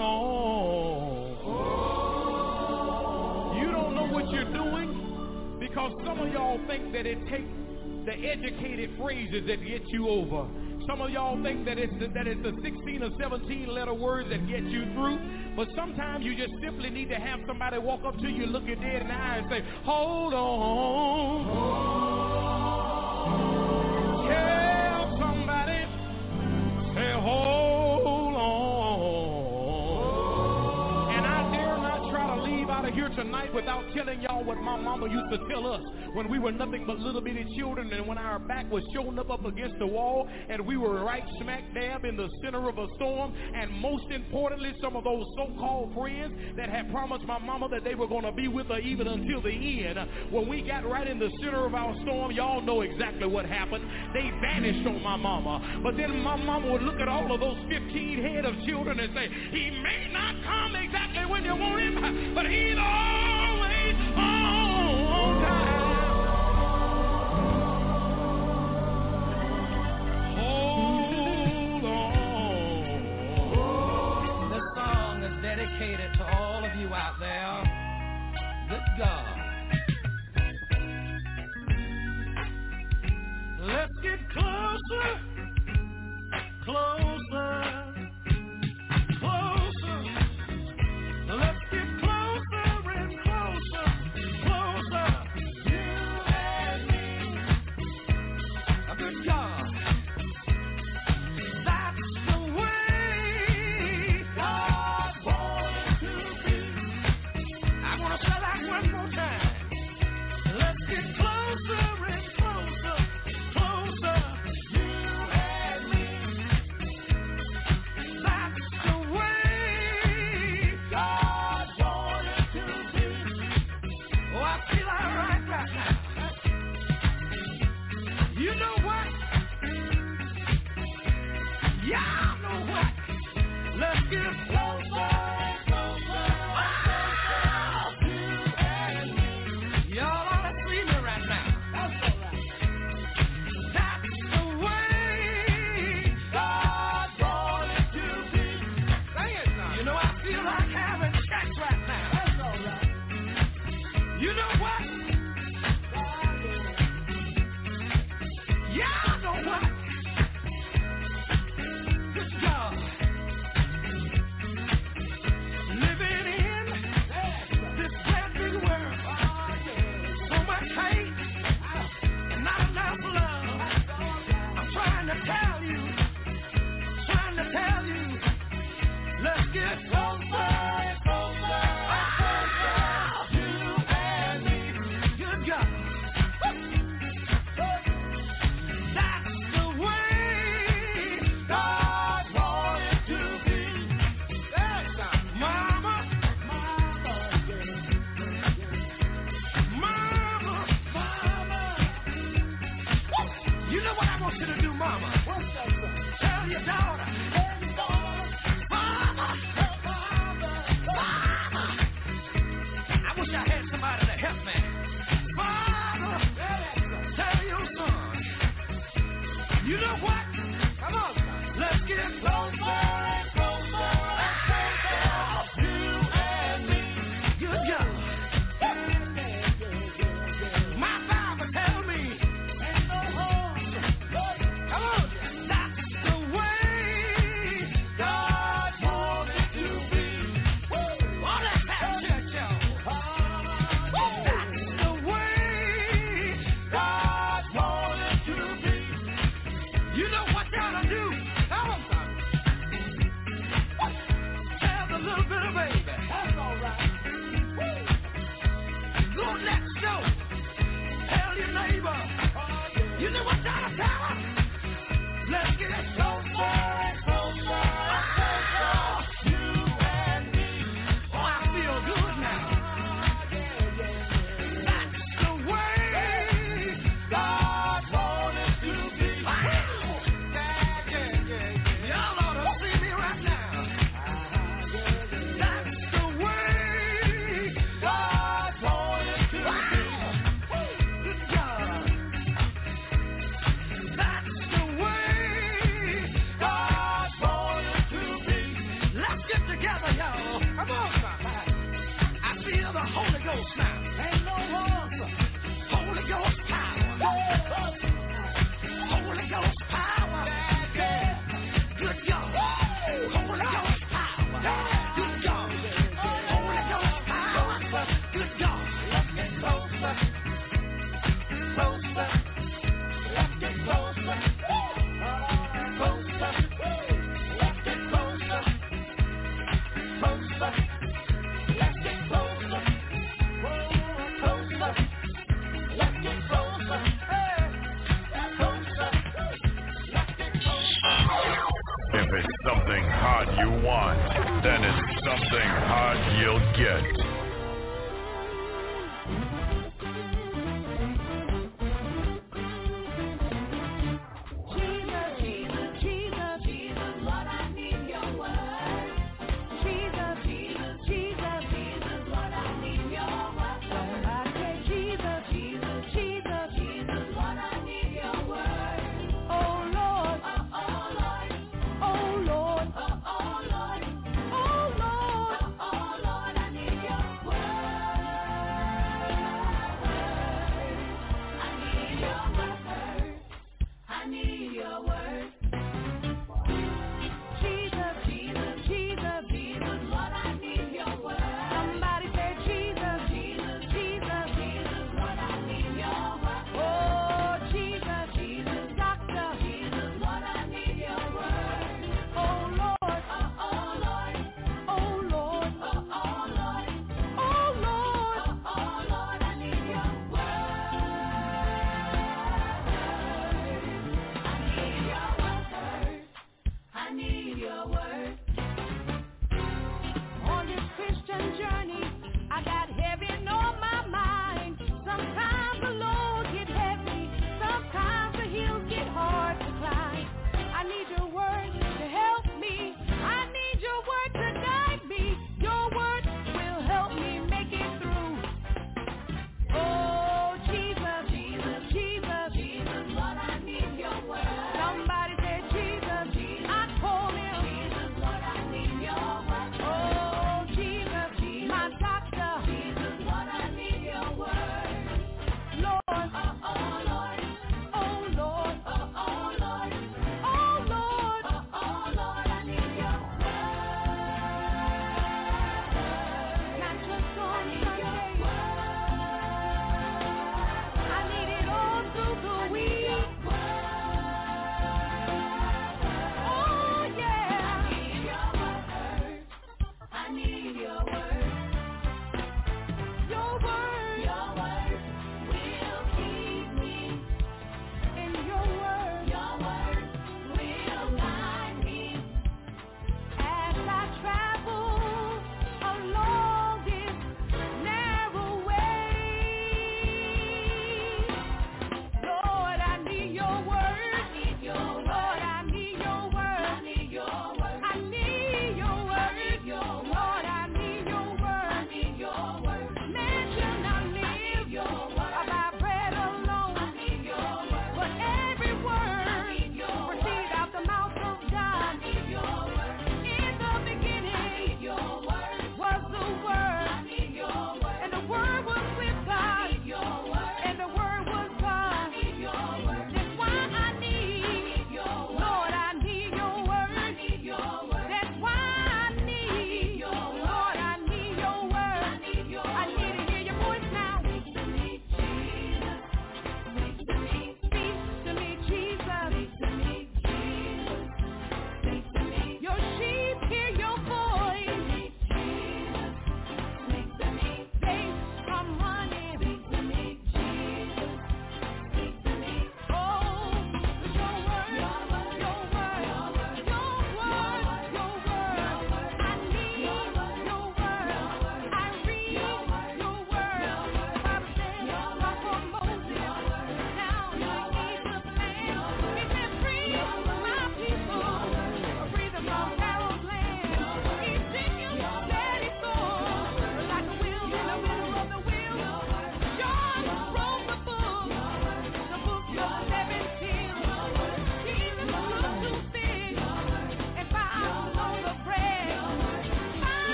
on. You don't know what you're doing because some of y'all think that it takes the educated phrases that get you over. Some of y'all think that it's the 16 or 17 letter words that get you through. But sometimes you just simply need to have somebody walk up to you, look you dead in the eye and say, hold on. Tell somebody, say, hold on. And I dare not try to leave out of here tonight without telling y'all what my mama used to tell us when we were nothing but little bitty children and when our back was shown up against the wall and we were right smack dab in the center of a storm. And most importantly, some of those so-called friends that had promised my mama that they were going to be with her even until the end. When we got right in the center of our storm, y'all know exactly what happened. They vanished on my mama. But then my mama would look at all of those 15 head of children and say, he may not come exactly when you want him, but he's always on time. Dedicated to all of you out there. Good God. Let's get closer, closer, closer. Let's get closer and closer, closer. You and me. Good God. That's the way God wanted to be. I'm gonna say that one more time. Let's get closer and closer, closer. You and me. That's the way God wanted to be. Oh, I feel all right now. You know what? Y'all know what? Let's get closer, closer, you and me. Y'all ought to see me right now. That's all right. That's the way God wanted to be. Sing it now. You know, I feel like having sex right now. That's all right. You know what? Y'all know what? Good God. Living in this great big world. So much hate and not enough love. I'm trying to tell you, let's get closer, closer, you and me. Good God. That's the way God wanted to be. Mama, you know what I want you to do, Mama? Tell your daughter. Mama. I wish I had somebody to help me. Mama, tell your son. You know what? Come on. Let's get closer and closer. You and me. Good God. My Bible tell me. Ain't no home. Come on. it's something hot you want, then it's something hot you'll get. Oh Lord, I need your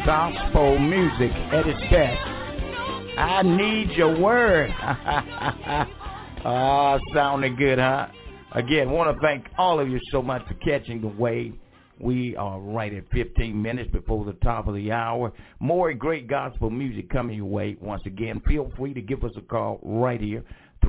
Gospel music at its best. I need your word. Sounding good, huh? Again, want to thank all of you so much for catching the wave. We are right at 15 minutes before the top of the hour. More great gospel music coming your way. Once again, feel free to give us a call right here,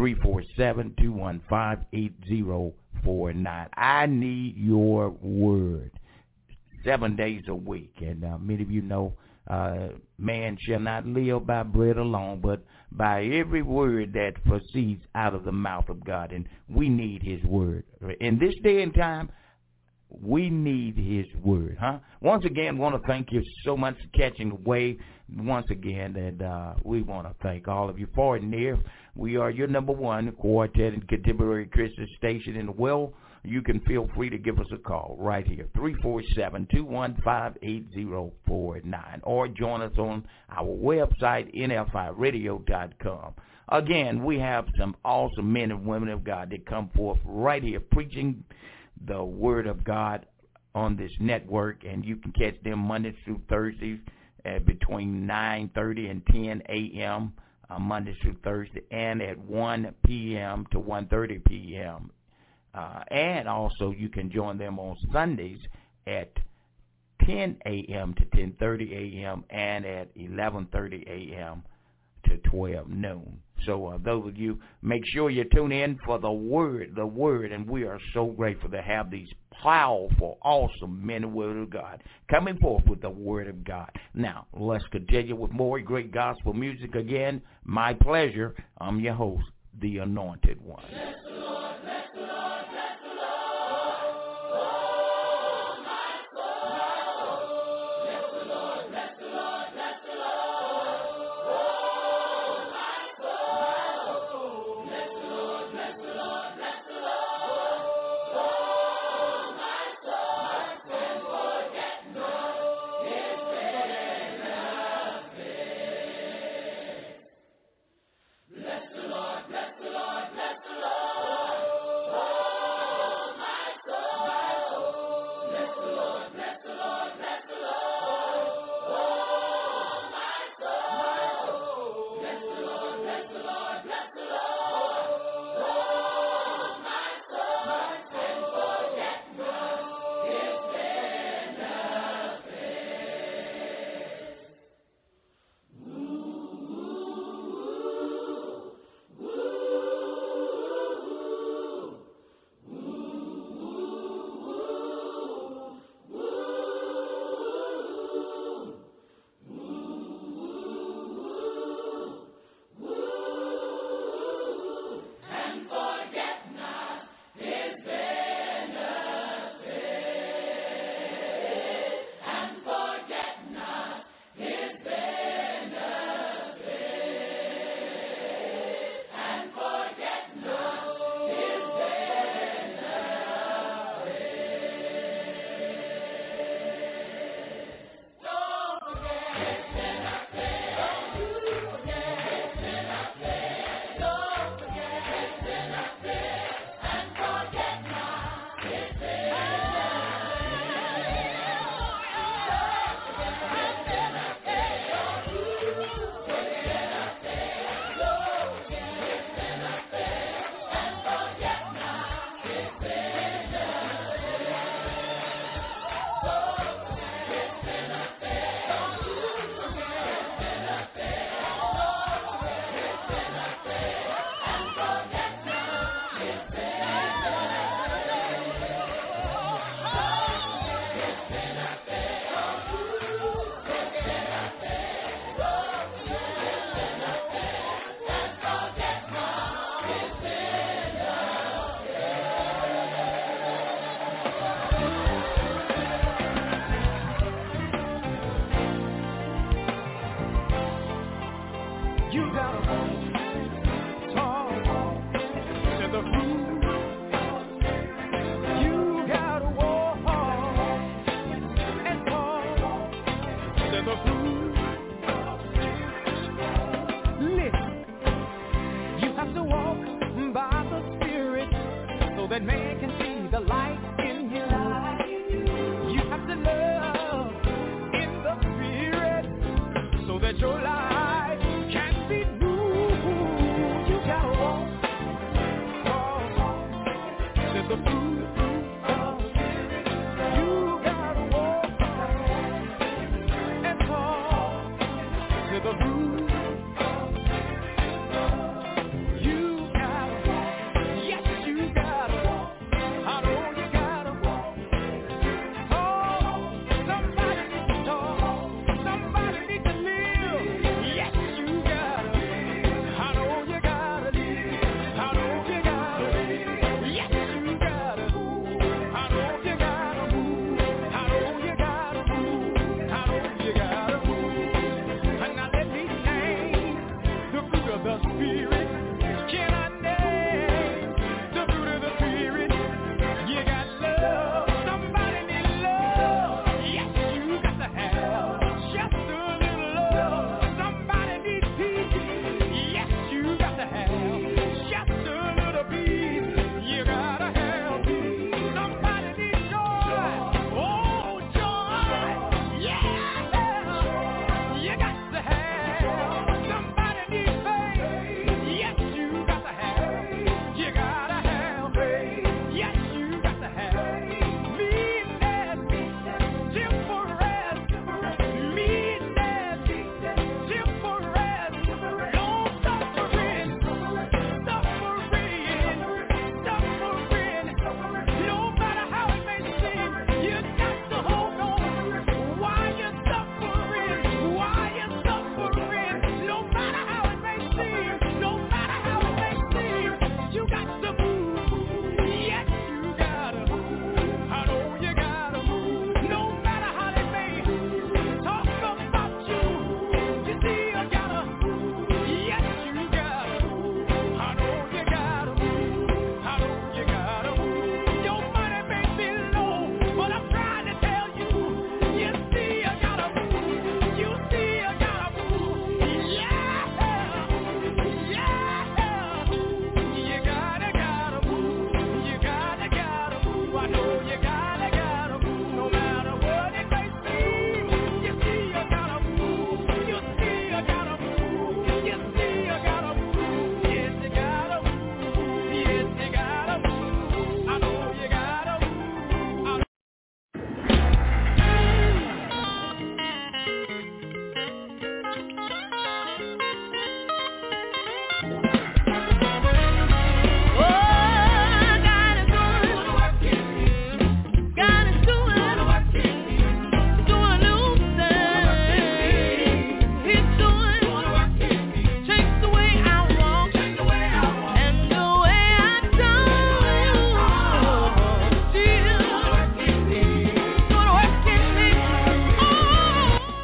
347-215-8049. I need your word 7 days a week. And many of you know, man shall not live by bread alone, but by every word that proceeds out of the mouth of God. And we need his word. In this day and time, we need his word, huh? Once again, want to thank you so much for catching the wave. Once again, and we want to thank all of you far and near. We are your number one quartet and contemporary Christian station in the world. You can feel free to give us a call right here, 347-215-8049, or join us on our website, nfiradio.com. Again, we have some awesome men and women of God that come forth right here preaching the word of God on this network, and you can catch them Mondays through Thursdays between 9:30 and 10 a.m. Monday through Thursday, and at 1 p.m. to 1:30 p.m. And also you can join them on Sundays at 10 a.m. to 10:30 a.m. and at 11:30 a.m. to 12 noon. So those of you, make sure you tune in for the word, and we are so grateful to have these powerful, awesome men and women of God coming forth with the word of God. Now, let's continue with more great gospel music again. My pleasure. I'm your host, the Anointed One. Bless the Lord, bless the Lord, bless the Lord. Bless the Lord, bless the Lord, bless the Lord.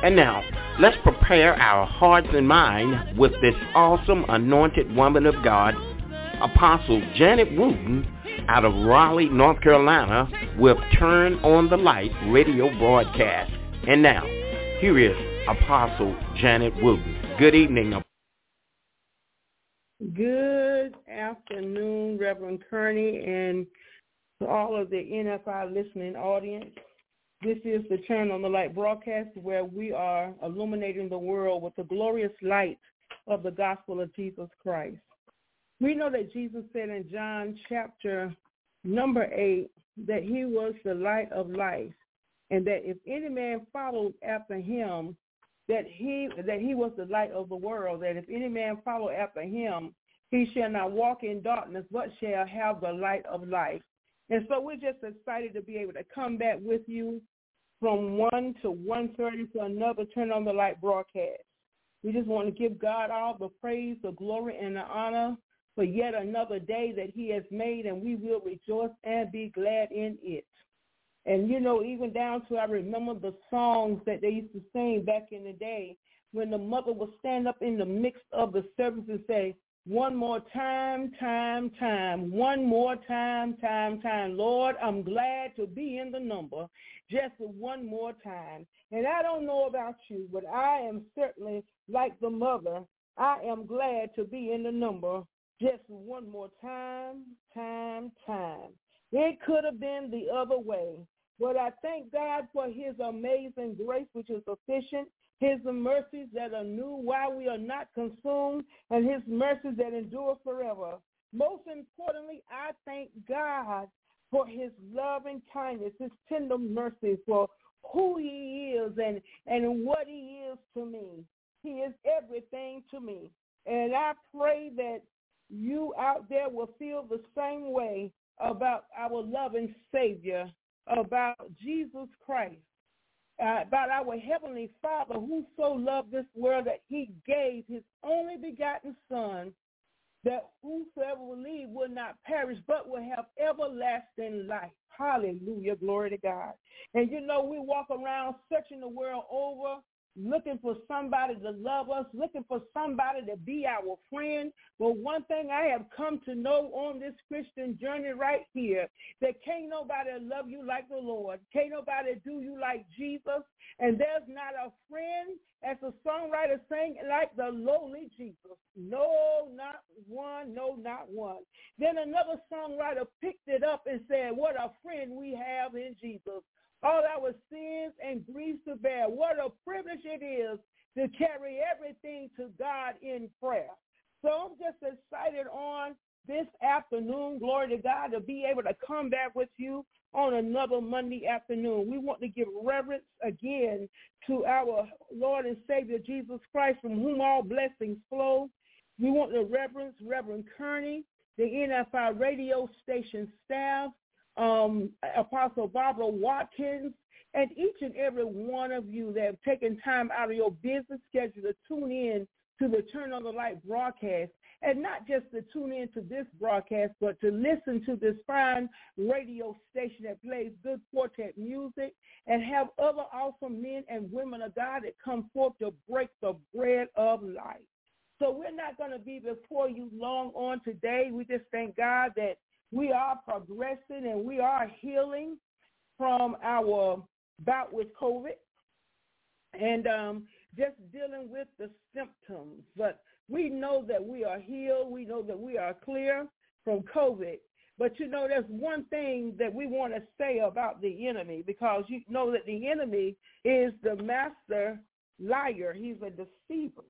And now, let's prepare our hearts and mind with this awesome anointed woman of God, Apostle Janet Wooten, out of Raleigh, North Carolina, with Turn on the Light radio broadcast. And now, here is Apostle Janet Wooten. Good evening. Good afternoon, Reverend Kearney, and to all of the NFI listening audience. This is the Turn on the Light broadcast, where we are illuminating the world with the glorious light of the gospel of Jesus Christ. We know that Jesus said in John chapter number 8 that he was the light of life, and that if any man followed after him, that he was the light of the world, that if any man follow after him, he shall not walk in darkness, but shall have the light of life. And so we're just excited to be able to come back with you from 1 to 1:30 for another Turn on the Light broadcast. We just want to give God all the praise, the glory, and the honor for yet another day that he has made, and we will rejoice and be glad in it. And, you know, even down to I remember the songs that they used to sing back in the day when the mother would stand up in the midst of the service and say, one more time, one more time, Lord, I'm glad to be in the number, just one more time. And I don't know about you, but I am certainly like the mother. I am glad to be in the number, just one more time. It could have been the other way, but I thank God for his amazing grace, which is sufficient, his mercies that are new while we are not consumed, and his mercies that endure forever. Most importantly, I thank God for his loving kindness, his tender mercy, for who he is and what he is to me. He is everything to me. And I pray that you out there will feel the same way about our loving Savior, about Jesus Christ, about our Heavenly Father who so loved this world that he gave his only begotten Son, that whosoever will believe will not perish but will have everlasting life. Hallelujah, glory to God. And you know, we walk around searching the world over, looking for somebody to love us, looking for somebody to be our friend. But one thing I have come to know on this Christian journey right here, that can't nobody love you like the Lord. Can't nobody do you like Jesus. And there's not a friend, as the songwriter sang, like the lowly Jesus. No, not one. No, not one. Then another songwriter picked it up and said, what a friend we have in Jesus. All our sins and griefs to bear. What a privilege it is to carry everything to God in prayer. So I'm just excited on this afternoon, glory to God, to be able to come back with you on another Monday afternoon. We want to give reverence again to our Lord and Savior Jesus Christ, from whom all blessings flow. We want to reverence Reverend Kearney, the NFI radio station staff, Apostle Barbara Watkins, and each and every one of you that have taken time out of your business schedule to tune in to the Turn on the Light broadcast, and not just to tune in to this broadcast, but to listen to this fine radio station that plays good quartet music and have other awesome men and women of God that come forth to break the bread of life. So we're not going to be before you long on today. We just thank God that we are progressing and we are healing from our bout with COVID and just dealing with the symptoms. But we know that we are healed. We know that we are clear from COVID. But, you know, there's one thing that we want to say about the enemy, because you know that the enemy is the master liar. He's a deceiver.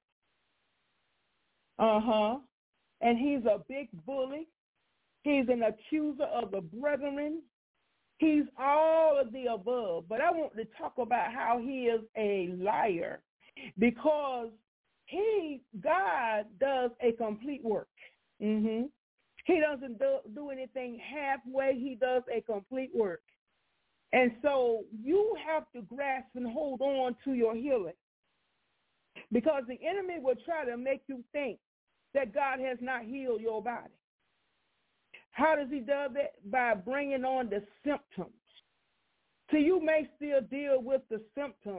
And he's a big bully. He's an accuser of the brethren. He's all of the above. But I want to talk about how he is a liar, because God does a complete work. He doesn't do anything halfway. He does a complete work. And so you have to grasp and hold on to your healing, because the enemy will try to make you think that God has not healed your body. How does he do that? By bringing on the symptoms. So you may still deal with the symptoms,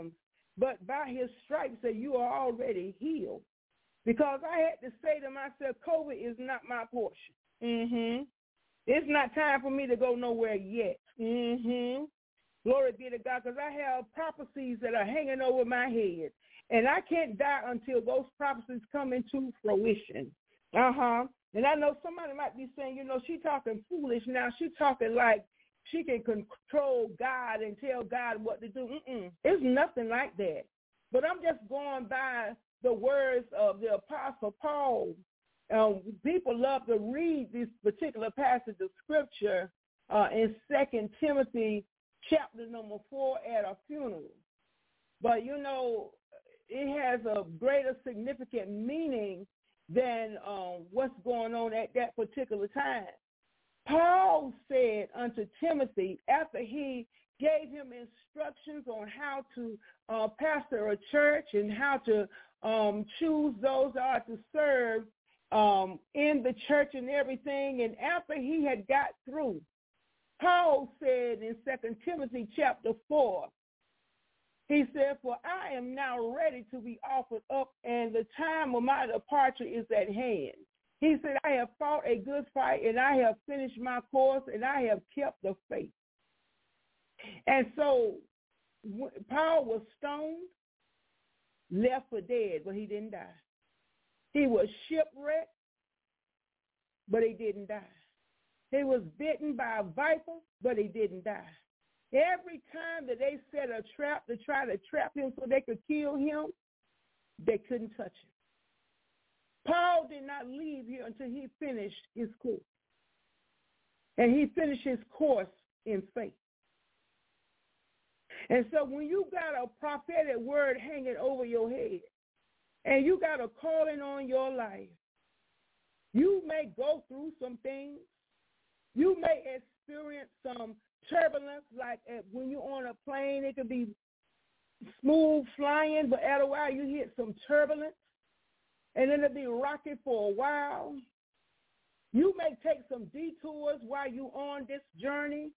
but by his stripes that you are already healed. Because I had to say to myself, COVID is not my portion. It's not time for me to go nowhere yet. Glory be to God, because I have prophecies that are hanging over my head. And I can't die until those prophecies come into fruition. And I know somebody might be saying, you know, she talking foolish now. She talking like she can control God and tell God what to do. It's nothing like that. But I'm just going by the words of the Apostle Paul. People love to read this particular passage of Scripture in 2 Timothy chapter number 4 at a funeral. But, you know, it has a greater significant meaning than what's going on at that particular time. Paul said unto Timothy, after he gave him instructions on how to pastor a church and how to choose those that are to serve in the church and everything, and after he had got through, Paul said in 2 Timothy chapter 4, he said, for I am now ready to be offered up, and the time of my departure is at hand. He said, I have fought a good fight, and I have finished my course, and I have kept the faith. And so Paul was stoned, left for dead, but he didn't die. He was shipwrecked, but he didn't die. He was bitten by a viper, but he didn't die. Every time that they set a trap to try to trap him so they could kill him, they couldn't touch him. Paul did not leave here until he finished his course. And he finished his course in faith. And so when you got a prophetic word hanging over your head and you got a calling on your life, you may go through some things. You may experience some turbulence, like when you're on a plane, it could be smooth flying, but after a while you hit some turbulence, and then it'll be rocky for a while. You may take some detours while you're on this journey.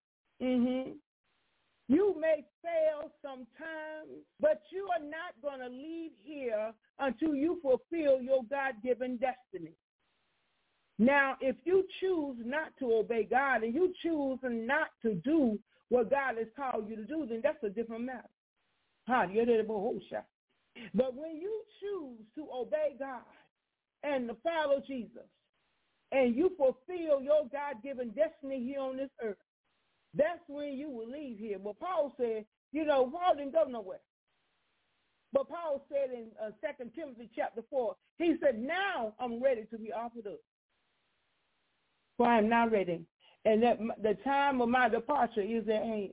You may fail sometimes, but you are not going to leave here until you fulfill your God-given destiny. Now, if you choose not to obey God and you choose not to do what God has called you to do, then that's a different matter. But when you choose to obey God and to follow Jesus and you fulfill your God-given destiny here on this earth, that's when you will leave here. But Paul said, you know, Paul didn't go nowhere. But Paul said in 2 Timothy chapter 4, he said, now I'm ready to be offered up. For I am now ready, and that the time of my departure is at hand.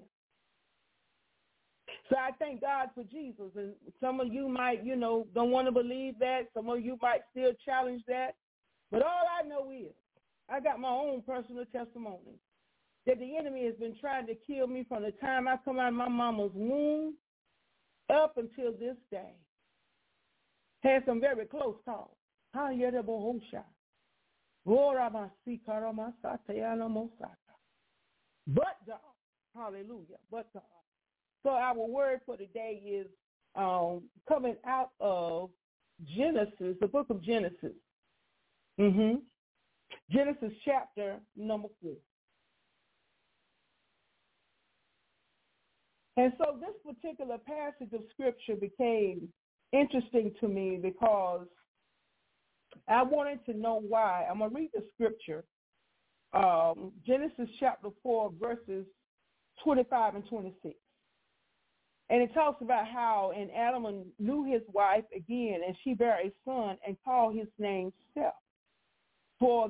So I thank God for Jesus. And some of you might, you know, don't want to believe that. Some of you might still challenge that. But all I know is I got my own personal testimony that the enemy has been trying to kill me from the time I come out of my mama's womb up until this day. Had some very close calls. But God, hallelujah, but God. So our word for today is coming out of Genesis, the book of Genesis. Genesis chapter number 4. And so this particular passage of Scripture became interesting to me because I wanted to know why. I'm going to read the Scripture, Genesis chapter 4, verses 25 and 26. And it talks about how, and Adam knew his wife again, and she bare a son and called his name Seth. For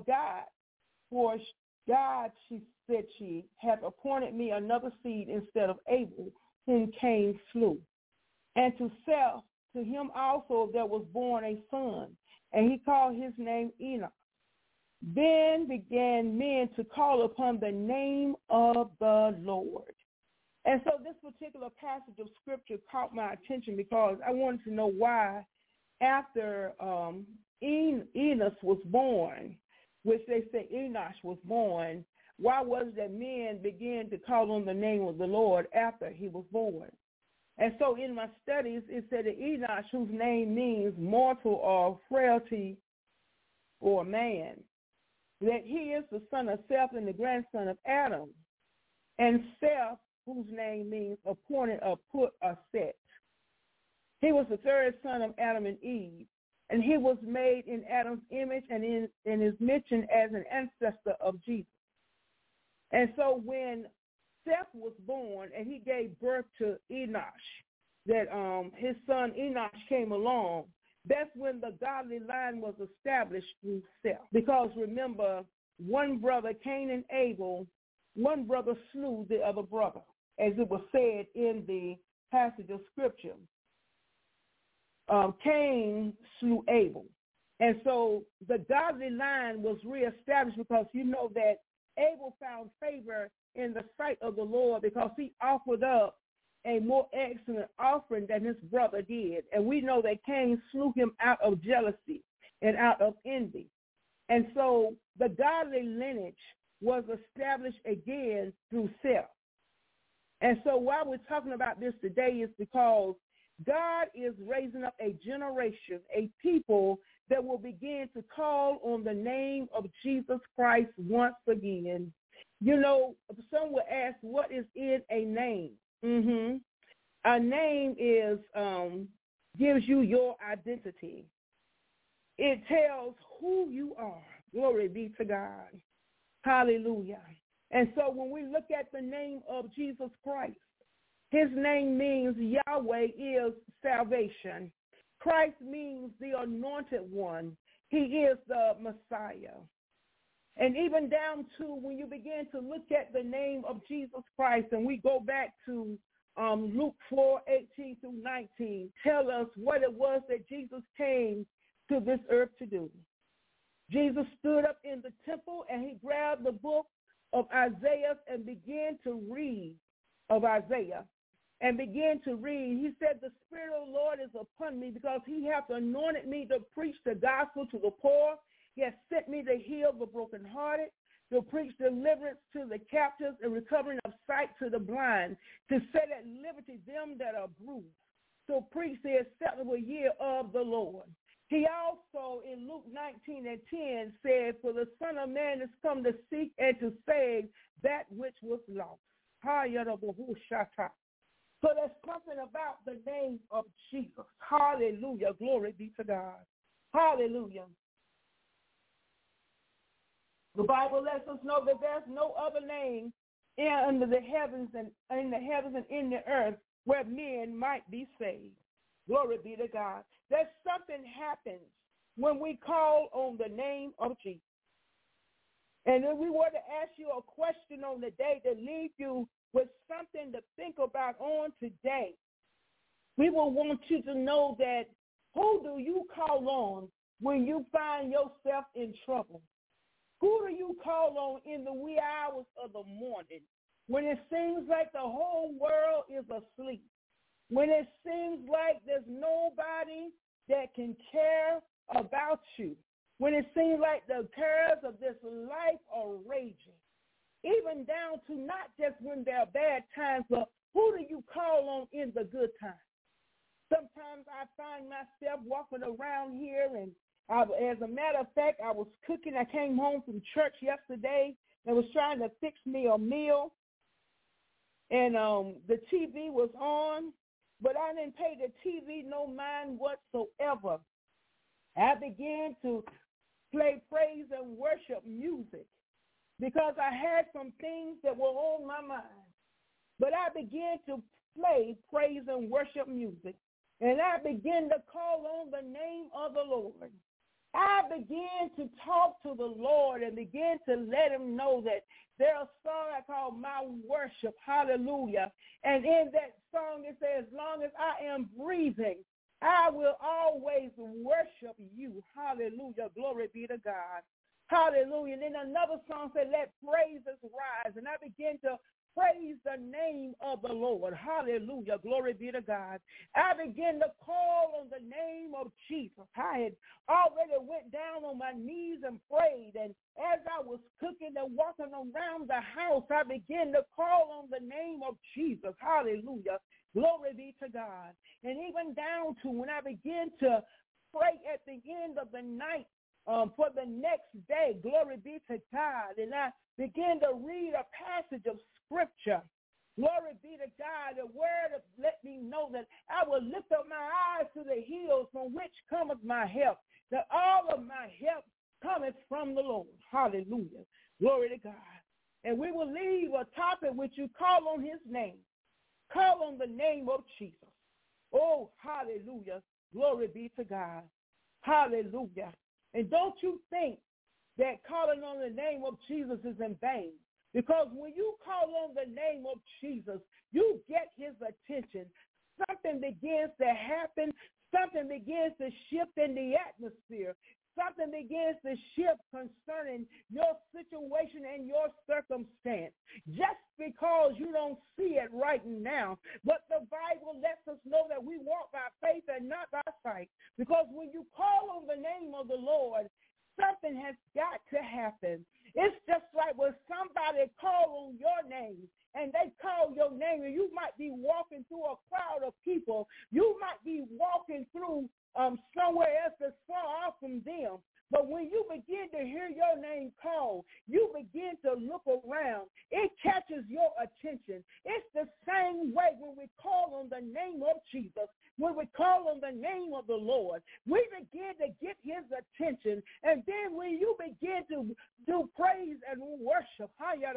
God, she said, she hath appointed me another seed instead of Abel, whom Cain slew. And to Seth, to him also there was born a son, and he called his name Enoch. Then began men to call upon the name of the Lord. And so this particular passage of Scripture caught my attention because I wanted to know why after Enos was born, which they say Enosh was born, why was it that men began to call on the name of the Lord after he was born? And so in my studies, it said that Enosh, whose name means mortal or frailty or man, that he is the son of Seth and the grandson of Adam. And Seth, whose name means appointed or put or set. He was the third son of Adam and Eve, and he was made in Adam's image and is mentioned as an ancestor of Jesus. And so when Seth was born and he gave birth to Enosh, that his son Enosh came along, that's when the godly line was established through Seth. Because remember, one brother, Cain and Abel, one brother slew the other brother, as it was said in the passage of Scripture. Cain slew Abel. And so the godly line was reestablished because you know that Abel found favor in the sight of the Lord because he offered up a more excellent offering than his brother did. And we know that Cain slew him out of jealousy and out of envy. And so the godly lineage was established again through Seth. And so why we're talking about this today is because God is raising up a generation, a people that will begin to call on the name of Jesus Christ once again. You know, some will ask, what is in a name? A name is gives you your identity. It tells who you are. Glory be to God. Hallelujah. And so when we look at the name of Jesus Christ, his name means Yahweh is salvation. Christ means the anointed one. He is the Messiah. And even down to when you begin to look at the name of Jesus Christ, and we go back to Luke 4:18-19, tell us what it was that Jesus came to this earth to do. Jesus stood up in the temple and he grabbed the book of Isaiah and began to read of Isaiah. And began to read. He said, the Spirit of the Lord is upon me because he hath anointed me to preach the gospel to the poor. He has sent me to heal the brokenhearted, to preach deliverance to the captives and recovering of sight to the blind, to set at liberty them that are bruised, to preach the acceptable year of the Lord. He also, in Luke 19:10, said, for the Son of Man is come to seek and to save that which was lost. So there's something about the name of Jesus. Hallelujah. Glory be to God. Hallelujah. The Bible lets us know that there's no other name under the heavens and in the earth where men might be saved. Glory be to God. There's something happens when we call on the name of Jesus. And if we were to ask you a question on the day that leaves you with something to think about on today, we will want you to know that who do you call on when you find yourself in trouble? Who do you call on in the wee hours of the morning when it seems like the whole world is asleep? When it seems like there's nobody that can care about you? When it seems like the cares of this life are raging? Even down to not just when there are bad times, but who do you call on in the good times? Sometimes I find myself walking around here, and as a matter of fact, I was cooking. I came home from church yesterday and was trying to fix me a meal, and the TV was on, but I didn't pay the TV no mind whatsoever. I began to play praise and worship music, because I had some things that were on my mind. But I began to play praise and worship music, and I began to call on the name of the Lord. I began to talk to the Lord and began to let him know that there's a song I call My Worship, hallelujah. And in that song it says, as long as I am breathing, I will always worship you, hallelujah. Glory be to God. Hallelujah. And then another song said, let praises rise. And I began to praise the name of the Lord. Hallelujah. Glory be to God. I began to call on the name of Jesus. I had already went down on my knees and prayed. And as I was cooking and walking around the house, I began to call on the name of Jesus. Hallelujah. Glory be to God. And even down to when I began to pray at the end of the night, for the next day, glory be to God. And I began to read a passage of scripture. Glory be to God. The word let me know that I will lift up my eyes to the hills from which cometh my help, that all of my help cometh from the Lord. Hallelujah. Glory to God. And we will leave a topic which you call on his name. Call on the name of Jesus. Oh, hallelujah. Glory be to God. Hallelujah. And don't you think that calling on the name of Jesus is in vain. Because when you call on the name of Jesus, you get his attention. Something begins to happen. Something begins to shift in the atmosphere. Something begins to shift concerning your situation and your circumstance. Just because you don't see it right now. But the Bible lets us know that we walk by faith and not by sight. Because when you call on the name of the Lord, something has got to happen. It's just like when somebody call on your name and they call your name, and you might be walking through a crowd of people. You might be walking through somewhere else that's far off from them. But when you begin to hear your name called, you begin to look around. It catches your attention. It's the same way when we call on the name of Jesus, when we call on the name of the Lord. We begin to get his attention. And then when you begin to do praise and worship,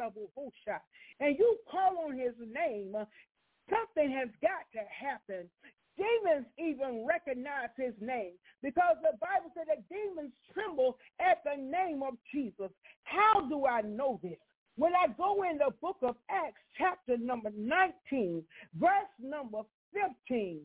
and you call on his name, something has got to happen. Demons even recognize his name because the Bible said that demons tremble at the name of Jesus. How do I know this? When I go in the book of Acts, chapter number 19, verse number 15,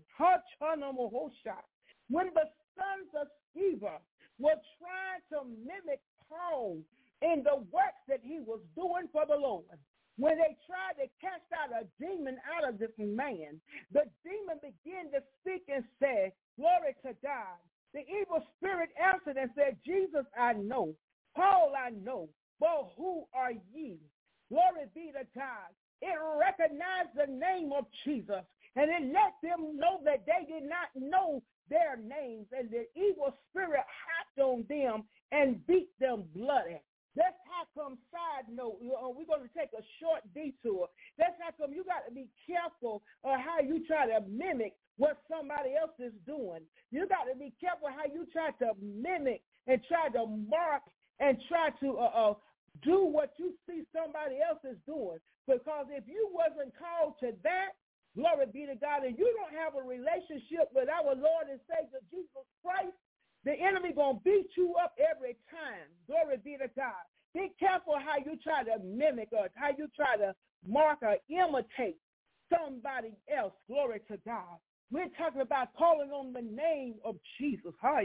when the sons of Sceva were trying to mimic Paul in the works that he was doing for the Lord, when they tried to cast out a demon out of this man, the demon began to speak and say, glory to God. The evil spirit answered and said, Jesus, I know. Paul, I know. But who are ye? Glory be to God. It recognized the name of Jesus, and it let them know that they did not know their names, and the evil spirit hopped on them and beat them bloody. That's how come, side note, we're going to take a short detour. That's how come you got to be careful of how you try to mimic what somebody else is doing. You got to be careful how you try to mimic and try to mark and try to do what you see somebody else is doing. Because if you wasn't called to that, glory be to God, and you don't have a relationship with our Lord and Savior Jesus Christ, the enemy going to beat you up every time. Glory be to God. Be careful how you try to mimic or how you try to mark or imitate somebody else. Glory to God. We're talking about calling on the name of Jesus. Oh,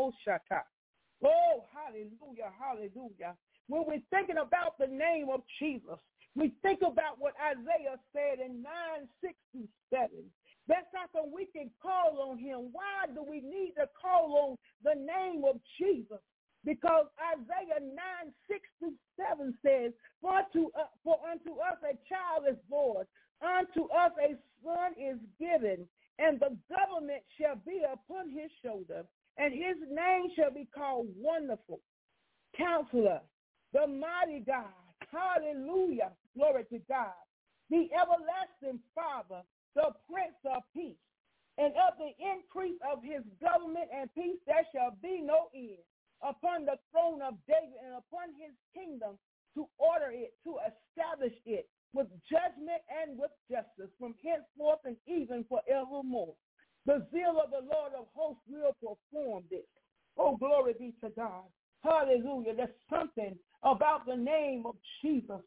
hallelujah, hallelujah. When we're thinking about the name of Jesus, we think about what Isaiah said in 9:6-7. That's how come we can call on him. Why do we need to call on the name of Jesus? Because Isaiah 9:6-7 says, for unto us a child is born, unto us a son is given, and the government shall be upon his shoulder, and his name shall be called Wonderful, Counselor, the Mighty God. Hallelujah. Glory to God. The Everlasting Father, the Prince of Peace. And of the increase of his government and peace there shall be no end upon the throne of David and upon his kingdom, to order it, to establish it with judgment and with justice from henceforth and even forevermore. The zeal of the Lord of hosts will perform this. Oh, glory be to God. Hallelujah. There's something about the name of Jesus.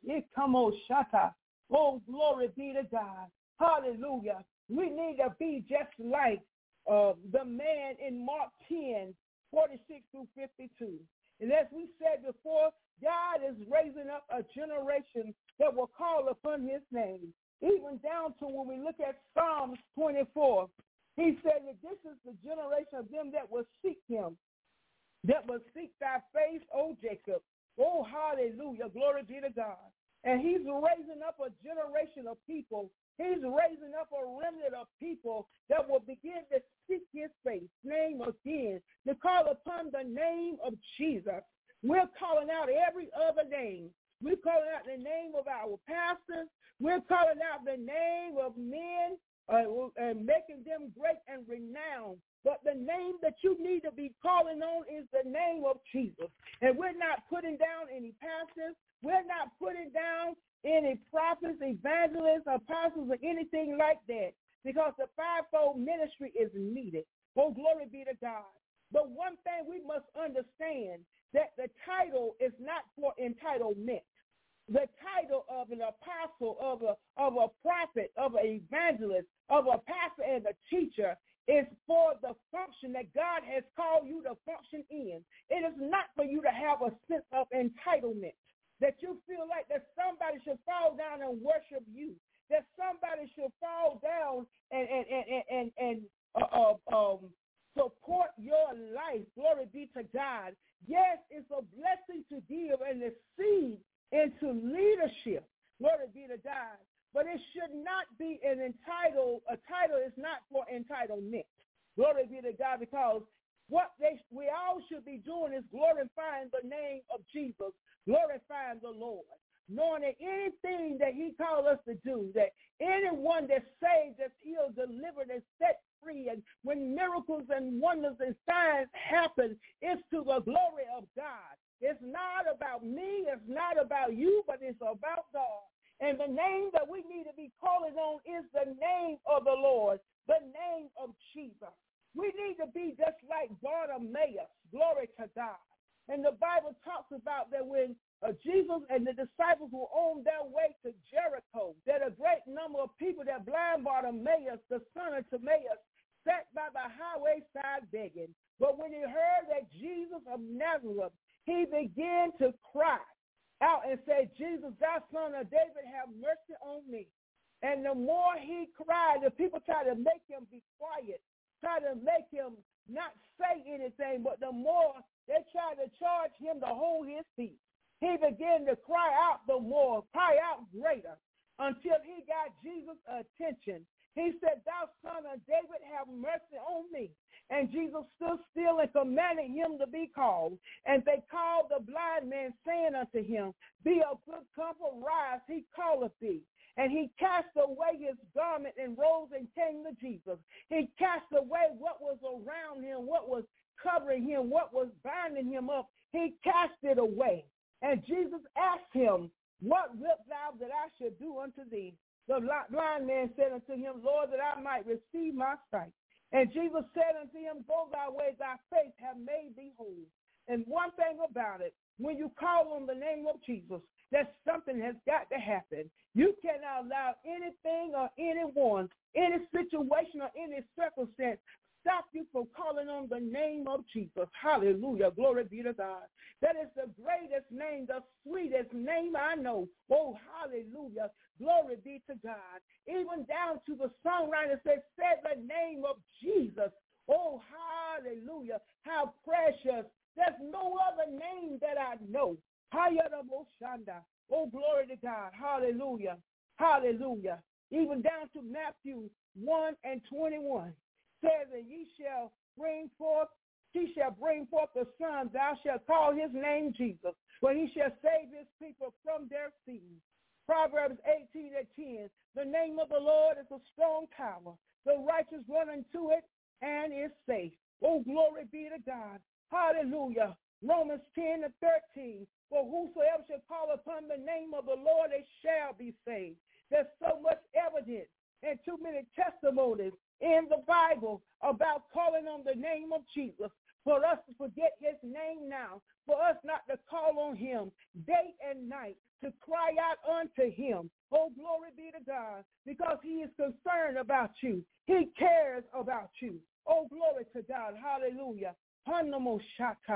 Oh, glory be to God. Hallelujah. We need to be just like the man in Mark 10:46-52. And as we said before, God is raising up a generation that will call upon his name. Even down to when we look at Psalms 24, he said that this is the generation of them that will seek him, that will seek thy face, O Jacob. Oh, hallelujah. Glory be to God. And he's raising up a generation of people. He's raising up a remnant of people that will begin to seek his face, name again, to call upon the name of Jesus. We're calling out every other name. We're calling out the name of our pastors. We're calling out the name of men and making them great and renowned. But the name that you need to be calling on is the name of Jesus. And we're not putting down any pastors. We're not putting down any prophets, evangelists, apostles, or anything like that, because the fivefold ministry is needed. Oh, glory be to God. But one thing we must understand, that the title is not for entitlement. The title of an apostle, of a prophet, of an evangelist, of a pastor and a teacher is for the function that God has called you to function in. It is not for you to have a sense of entitlement, that you feel like that somebody should fall down and worship you, that somebody should fall down and support your life. Glory be to God. Yes, it's a blessing to give and to seed into leadership. Glory be to God. But it should not be a title is not for entitlement. Glory be to God, because what we all should be doing is glorifying the name of Jesus, glorifying the Lord, knowing that anything that he called us to do, that anyone that's saved, that's healed, delivered, and set free, and when miracles and wonders and signs happen, it's to the glory of God. It's not about me, it's not about you, but it's about God. And the name that we need to be calling on is the name of the Lord, the name of Jesus. We need to be just like Bartimaeus. Glory to God. And the Bible talks about that when Jesus and the disciples were on their way to Jericho, that a great number of people, that blind Bartimaeus, the son of Timaeus, sat by the highway side begging. But when he heard that Jesus of Nazareth, he began to cry out and say, Jesus, thou son of David, have mercy on me. And the more he cried, the people tried to make him be quiet, tried to make him not say anything, but the more they tried to charge him to hold his peace. He began to cry out the more, cry out greater, until he got Jesus' attention. He said, thou son of David, have mercy on me. And Jesus stood still and commanded him to be called. And they called the blind man, saying unto him, be of good comfort, rise, he calleth thee. And he cast away his garment and rose and came to Jesus. He cast away what was around him, what was covering him, what was binding him up. He cast it away. And Jesus asked him, what wilt thou that I should do unto thee? The blind man said unto him, Lord, that I might receive my sight. And Jesus said unto him, go thy way, thy faith have made thee whole. And one thing about it, when you call on the name of Jesus, that something has got to happen. You cannot allow anything or anyone, any situation or any circumstance stop you from calling on the name of Jesus. Hallelujah. Glory be to God. That is the greatest name, the sweetest name I know. Oh, hallelujah. Glory be to God. Even down to the songwriter said the name of Jesus. Oh, hallelujah. How precious. There's no other name that I know. Oh, glory to God. Hallelujah. Hallelujah. Even down to Matthew 1:21. Says that he shall bring forth the Son, thou shalt call his name Jesus, for he shall save his people from their sins. Proverbs 18:10, the name of the Lord is a strong tower. The righteous run into it and is safe. Oh, glory be to God. Hallelujah. Romans 10:13, for whosoever shall call upon the name of the Lord, they shall be saved. There's so much evidence and too many testimonies in the Bible about calling on the name of Jesus, for us to forget his name now, for us not to call on him day and night, to cry out unto him. Oh, glory be to God, because he is concerned about you. He cares about you. Oh, glory to God. Hallelujah.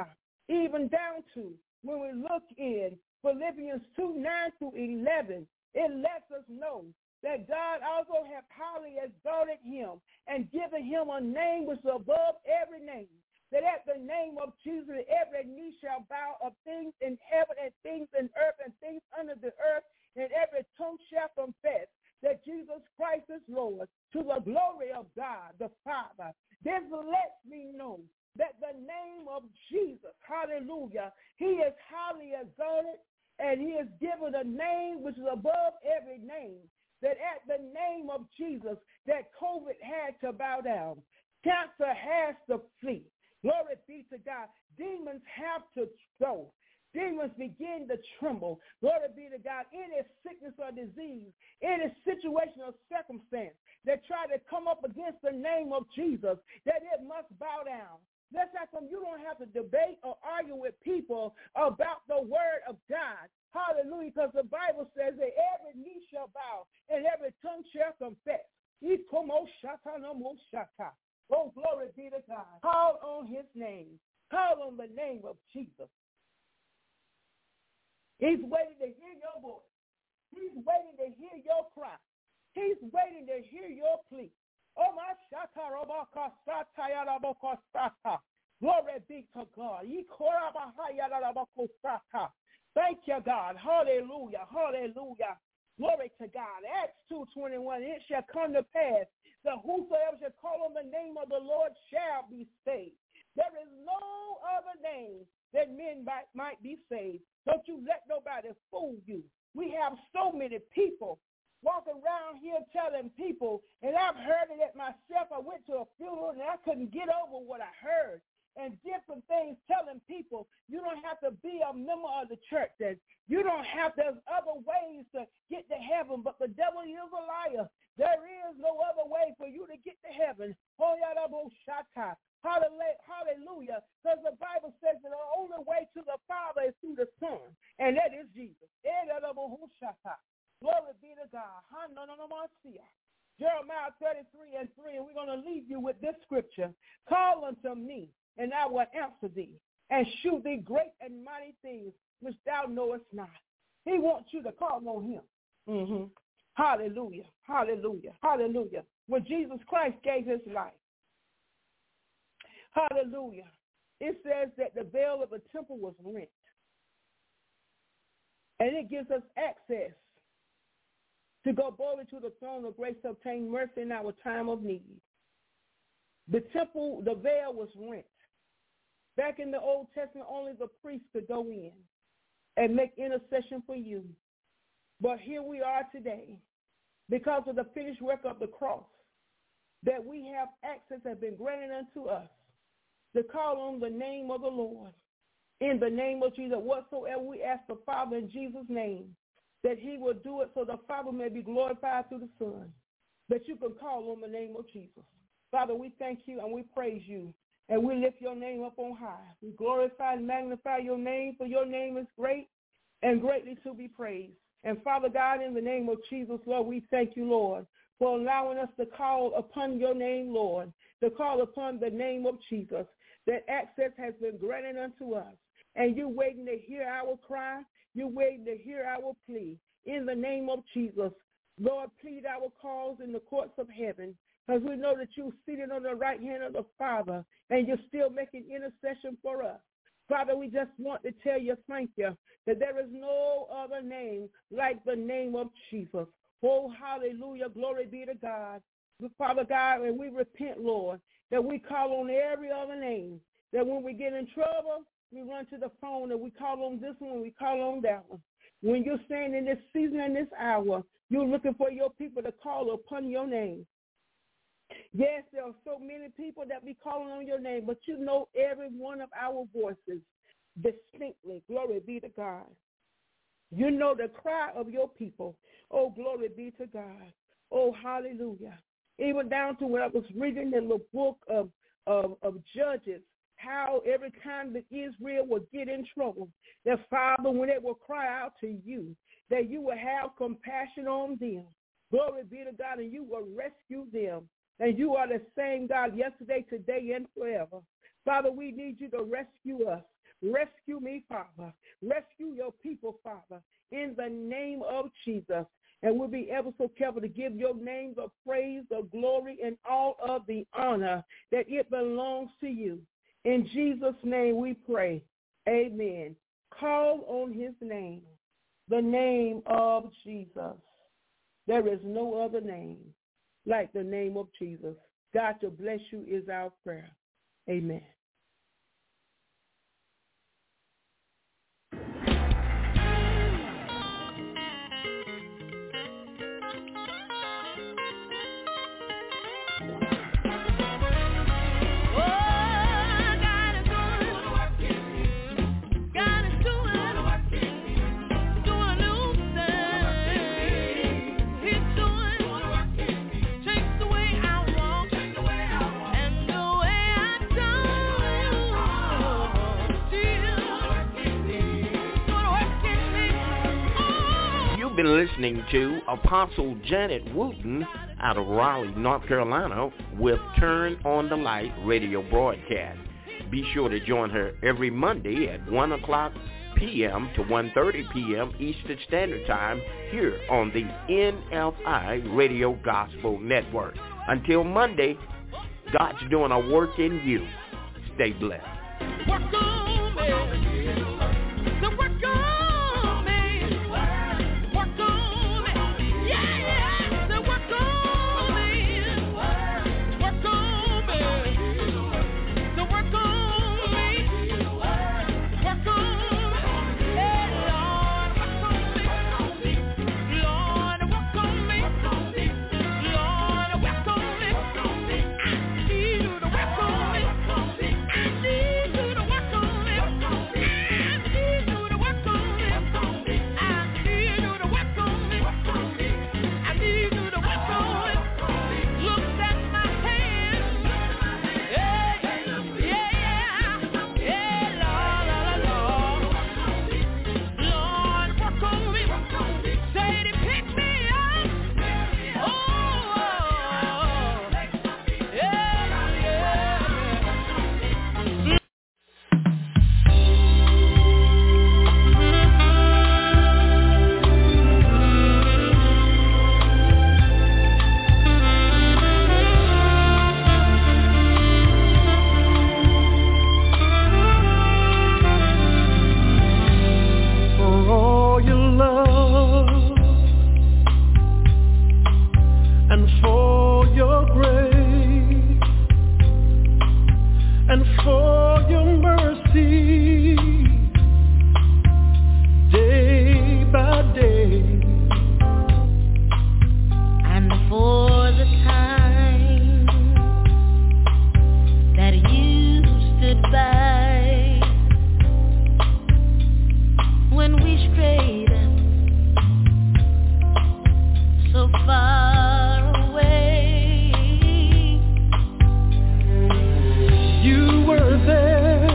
even down to when we look in Philippians 2:9-11, it lets us know that God also have highly exalted him and given him a name which is above every name, that at the name of Jesus every knee shall bow of things in heaven and things in earth and things under the earth, and every tongue shall confess that Jesus Christ is Lord, to the glory of God the Father. This lets me know that the name of Jesus, hallelujah, he is highly exalted, and he is given a name which is above every name, that at the name of Jesus that COVID had to bow down. Cancer has to flee. Glory be to God. Demons have to go. Demons begin to tremble. Glory be to God. Any sickness or disease, any situation or circumstance that try to come up against the name of Jesus, that it must bow down. That's how come you don't have to debate or argue with people about the word of God. Hallelujah, because the Bible says that every knee shall bow and every tongue shall confess. Oh, glory be to God. Call on his name. Call on the name of Jesus. He's waiting to hear your voice. He's waiting to hear your cry. He's waiting to hear your plea. Oh, my glory be to God. Thank you, God. Hallelujah. Hallelujah. Glory to God. Acts 2:21. It shall come to pass that whosoever shall call on the name of the Lord shall be saved. There is no other name that men might be saved. Don't you let nobody fool you. We have so many people walking around here telling people, and I've heard it myself. I went to a funeral and I couldn't get over what I heard. And different things telling people you don't have to be a member of the church. That you don't have, there's other ways to get to heaven, but the devil is a liar. There is no other way for you to get to heaven. Hallelujah. Because the Bible says that the only way to the Father is through the Son, and that is Jesus. Glory be to God. Jeremiah 33:3, and we're going to leave you with this scripture. Call unto me, and I will answer thee, and shew thee great and mighty things which thou knowest not. He wants you to call on him. Hallelujah, hallelujah, hallelujah. When Jesus Christ gave his life, hallelujah, it says that the veil of the temple was rent. And it gives us access to go boldly to the throne of grace to obtain mercy in our time of need. The temple, the veil was rent. Back in the Old Testament, only the priest could go in and make intercession for you. But here we are today, because of the finished work of the cross, that we have access has been granted unto us to call on the name of the Lord. In the name of Jesus, whatsoever we ask the Father in Jesus' name, that he will do it so the Father may be glorified through the Son, that you can call on the name of Jesus. Father, we thank you and we praise you, and we lift your name up on high. We glorify and magnify your name, for your name is great and greatly to be praised. And Father God, in the name of Jesus, Lord, we thank you, Lord, for allowing us to call upon your name, Lord, to call upon the name of Jesus, that access has been granted unto us. And you're waiting to hear our cry. You're waiting to hear our plea. In the name of Jesus, Lord, plead our cause in the courts of heaven, because we know that you're seated on the right hand of the Father, and you're still making intercession for us. Father, we just want to tell you thank you, that there is no other name like the name of Jesus. Oh, hallelujah. Glory be to God. Father God, and we repent, Lord, that we call on every other name, that when we get in trouble, we run to the phone and we call on this one, we call on that one. When you're saying in this season and this hour, you're looking for your people to call upon your name. Yes, there are so many people that be calling on your name, but you know every one of our voices distinctly. Glory be to God. You know the cry of your people. Oh, glory be to God. Oh, hallelujah. Even down to when I was reading in the book of Judges, how every time that Israel would get in trouble, that Father, when they will cry out to you, that you will have compassion on them. Glory be to God, and you will rescue them. And you are the same God yesterday, today, and forever. Father, we need you to rescue us Rescue me, Father. Rescue your people, Father, in the name of Jesus. And we'll be ever so careful to give your name the praise, the glory, and all of the honor that it belongs to you. In Jesus' name we pray. Amen. Call on his name, the name of Jesus. There is no other name like the name of Jesus. God to bless you is our prayer. Amen. Been listening to Apostle Janet Wooten out of Raleigh, North Carolina with Turn on the Light radio broadcast. Be sure to join her every Monday at 1 o'clock p.m. to 1:30 p.m. Eastern Standard Time here on the NFI Radio Gospel Network. Until Monday, God's doing a work in you. Stay blessed.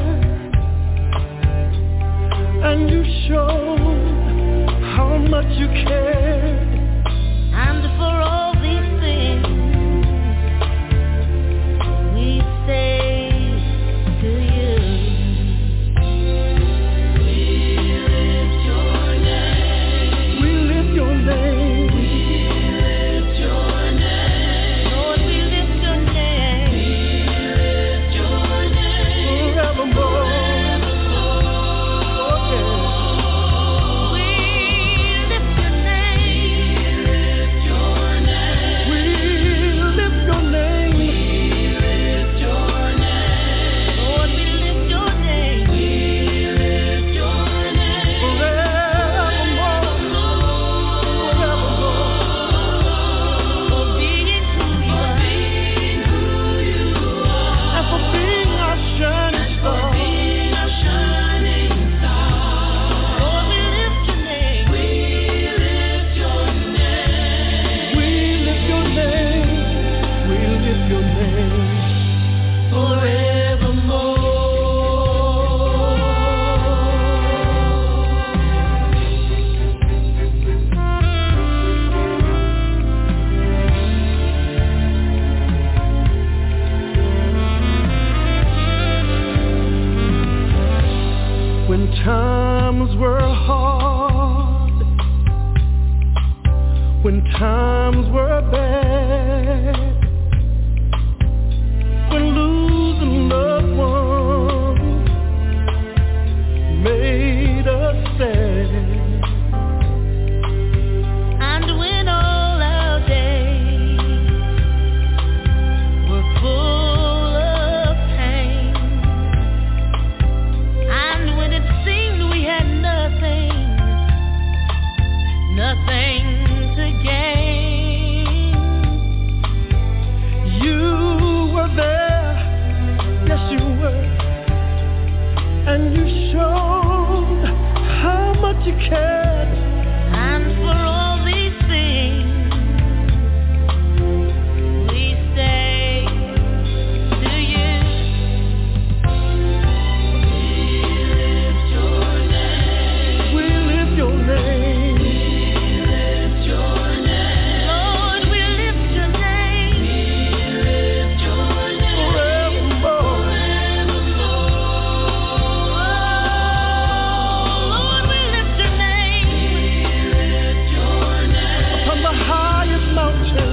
You times were hard, when times were bad, when losing loved ones made us sad, and when all our days were full of pain, and when it seemed we had nothing to gain, you were there, yes you were, and you showed how much you cared. And for all these things we say to you, we lift your name. Lord, we lift your name. Forevermore. Lord, we lift your name. From the highest mountain,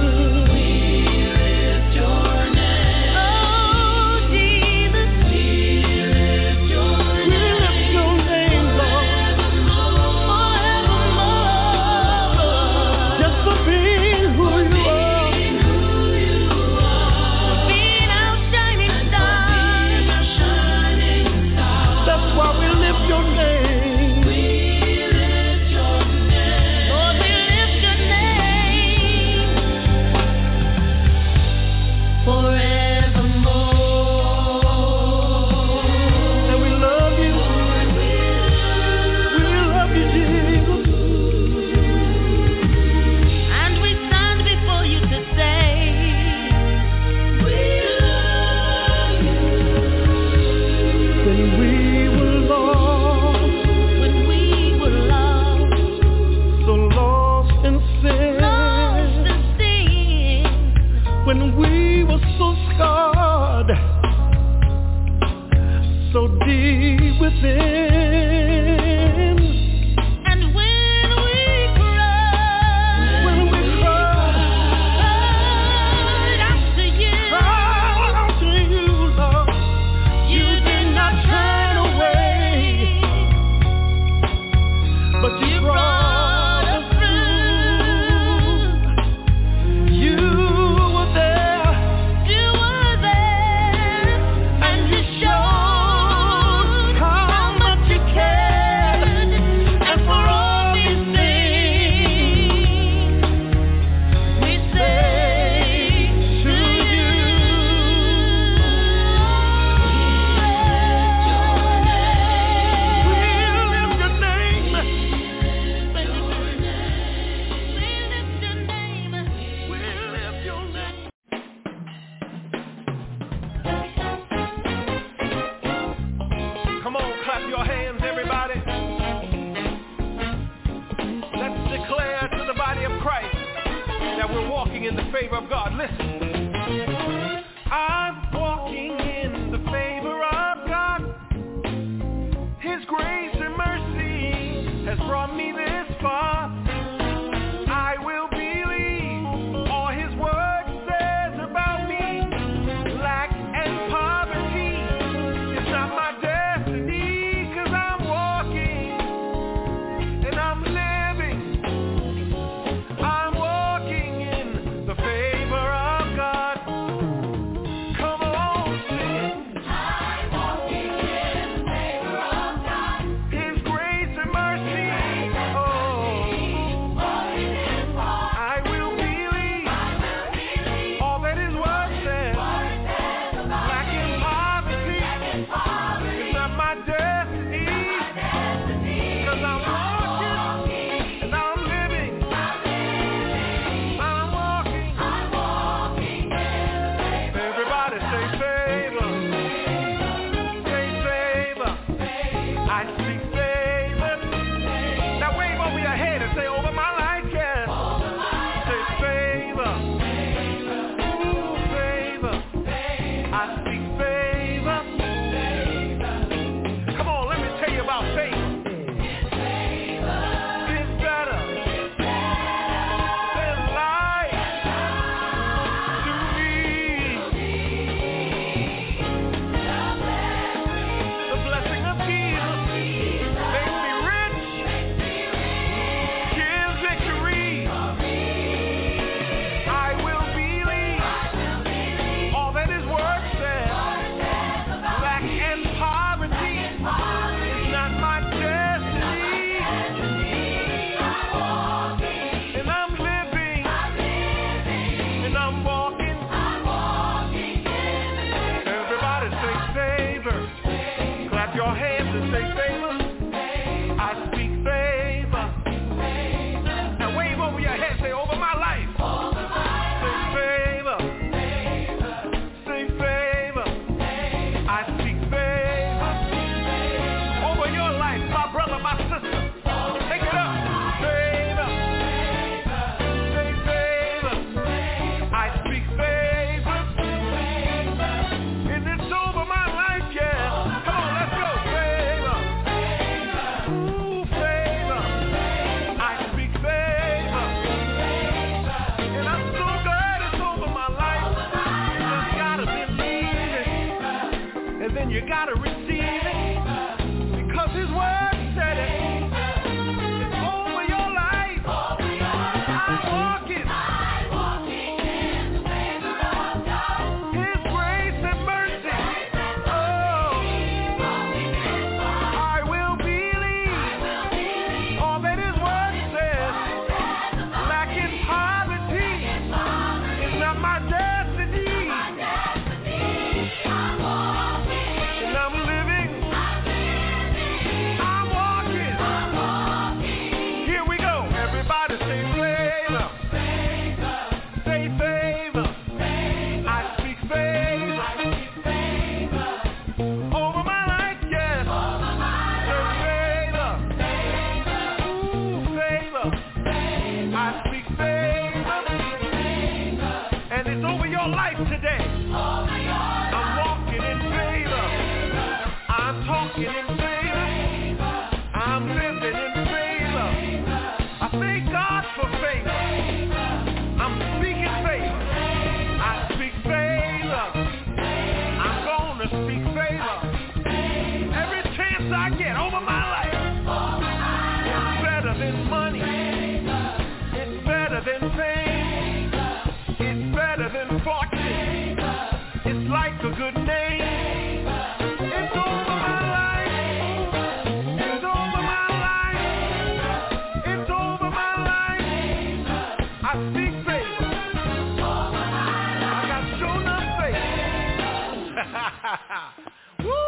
Oh, Jesus, we lift your name, Lord, forevermore. just for being who you are. Being our shining star. That's why we lift your name. Lord, we lift your name forevermore. And we love you. We love you, Jesus. And we stand before you to say, we love you. When we were lost, so lost in sin, lost in sin, when we were so scarred, so deep within, and when we cried after you, Lord, you did not turn away, but you brought brought us us through. You were there, and you showed how much you cared, and for all these things we say to you, we lift your name. we lift your name. We lift your name. Come on, clap your hands, everybody. Let's declare to the body of Christ that we're walking in the favor of God. Listen. I'm walking in the favor of God. His grace and mercy has brought me this far. I will believe all his word says about me. Lack and poverty is not my destiny, 'cause I'm walking and I'm living. I'm walking in the favor of God. you gotta receive it, because his word said it. It's over your life. I'm walking in the favor of God. His grace and mercy. Oh, I will believe all that his word says. Lacking poverty is not my destiny. And I'm living. I'm walking. Here we go. Everybody say favor. Say favor. I speak favor. Over my life, yes. Say favor. Ooh, favor. I speak favor. And it's over your life today. I'm walking in favor. I'm talking in favor. I'm living in favor. I thank God for favor. I'm speaking favor. I speak favor. I'm gonna speak favor. Every chance I get over my life. It's better than money. It's better than fame. It's better than fortune. It's like a good name. It's over my life. It's over my life. It's over my life. I speak favor. I got shown enough favor. Woo!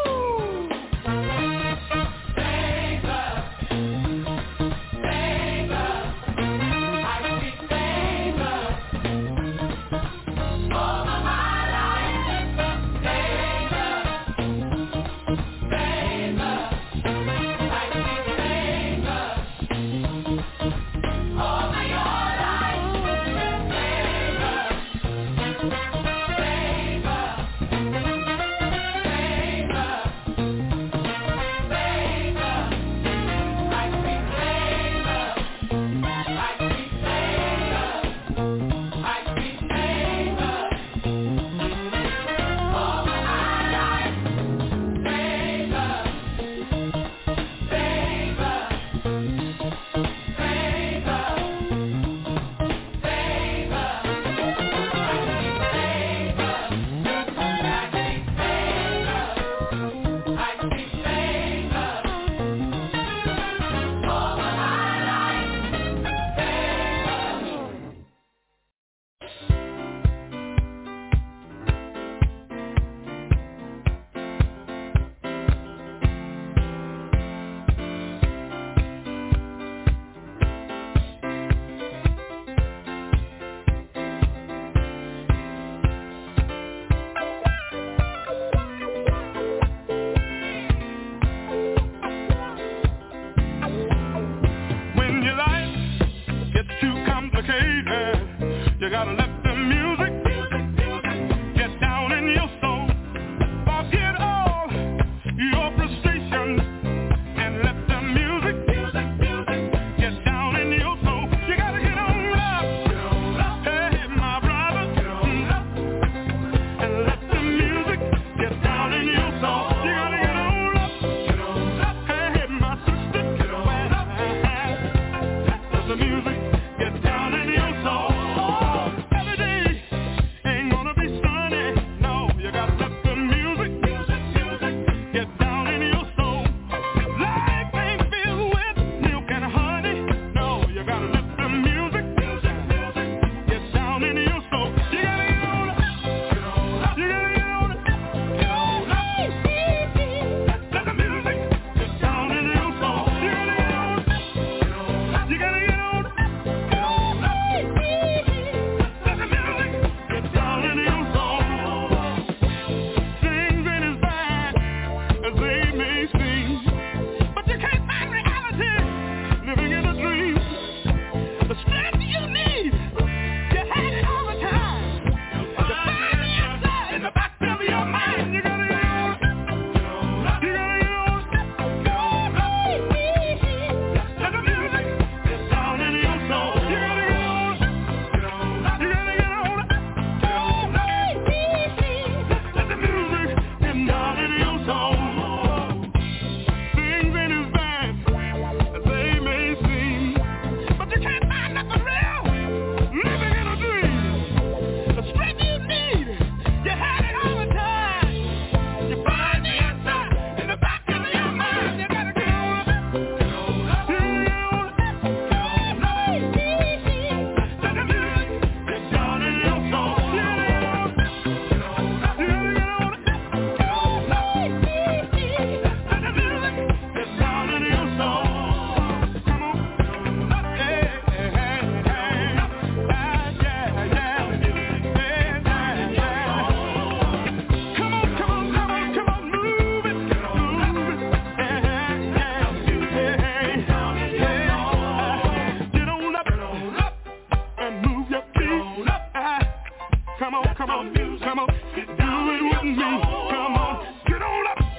Come on, do it with me. Come on, get on up.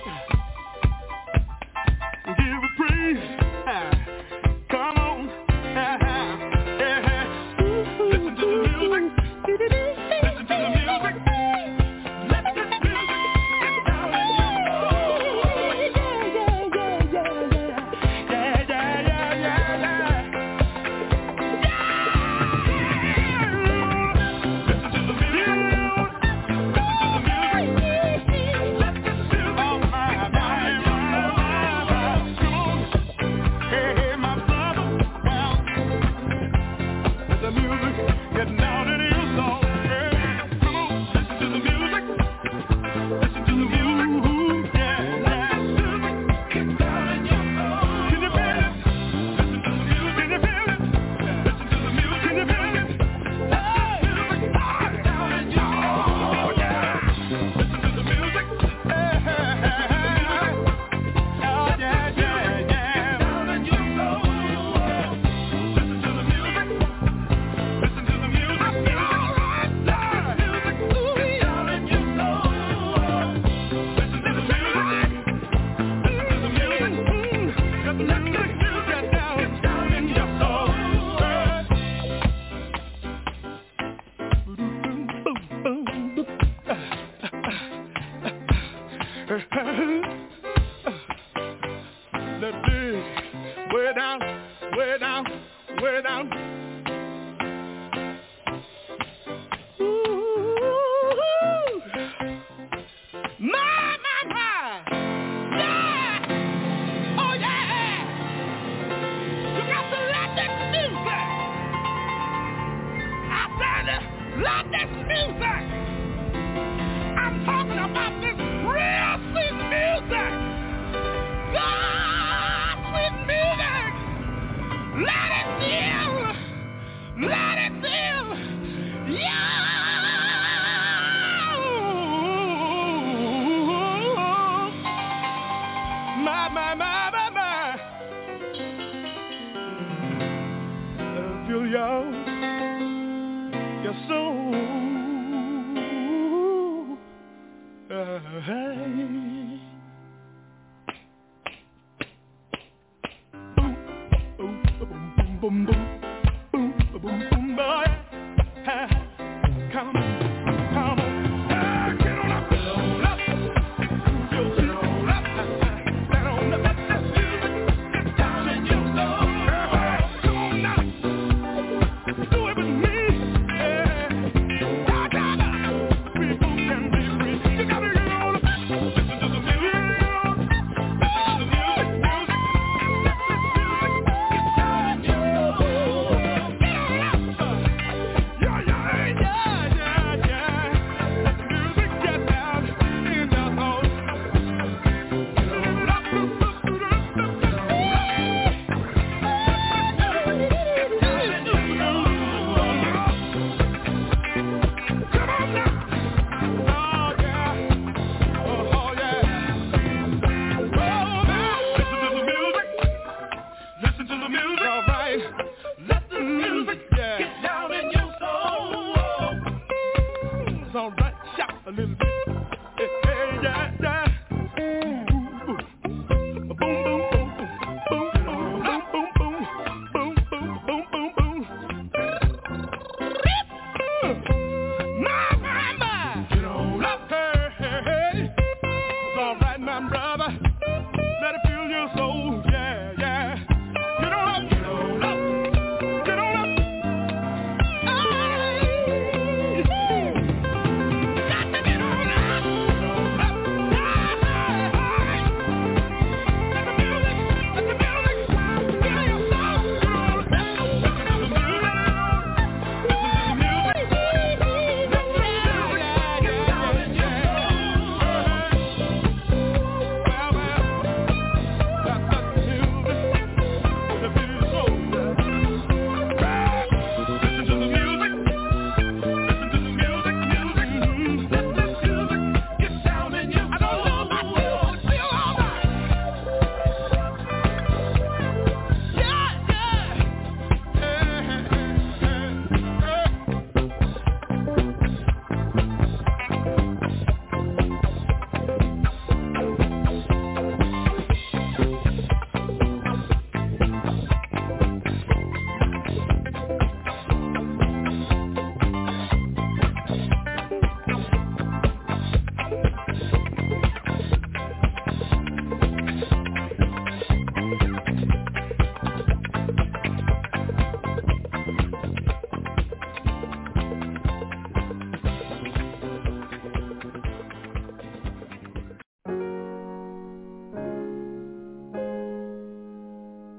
Give it praise. Come on. Listen to the music. Listen to the music. Let this music get down in your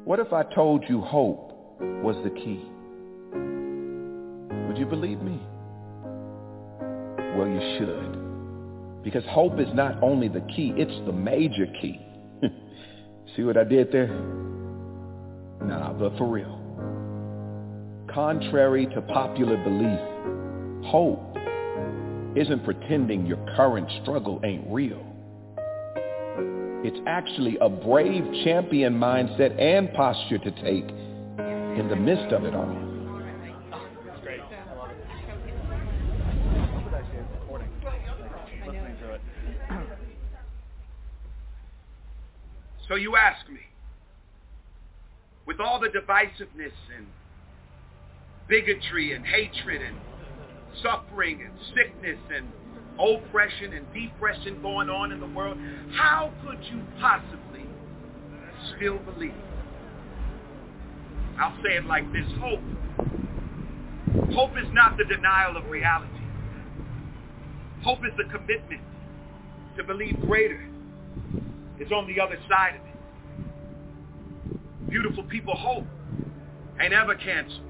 What if I told you hope was the key? Would you believe me? Well, you should. Because hope is not only the key, it's the major key. See what I did there? Nah, but for real. Contrary to popular belief, hope isn't pretending your current struggle ain't real. It's actually a brave champion mindset and posture to take in the midst of it all. So you ask me, with all the divisiveness and bigotry and hatred and suffering and sickness and oppression and depression going on in the world, how could you possibly still believe? I'll say it like this: hope. Hope is not the denial of reality. Hope is the commitment to believe greater is on the other side of it. Beautiful people, hope ain't ever canceled.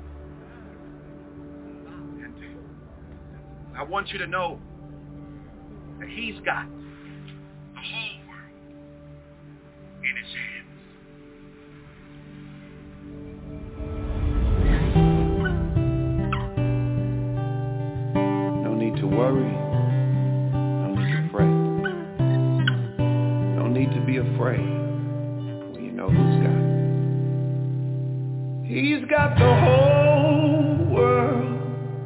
And I want you to know that he's got the whole world in his hands. No need to worry. No need to fret. No need to be afraid when you know who's got it. He's got the whole world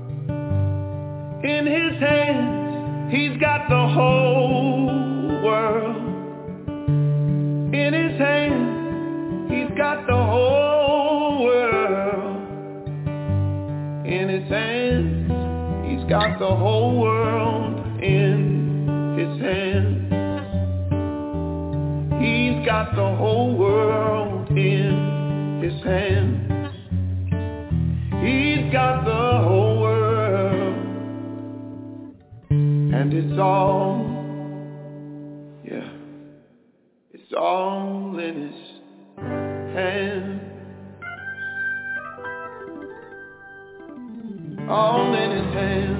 in his hands. He's got the whole world in his hands. He's got the whole world in his hands. He's got the whole world in his hands. He's got the whole world in his hands. He's got the whole world, and it's all, yeah, it's all in his hands. All in his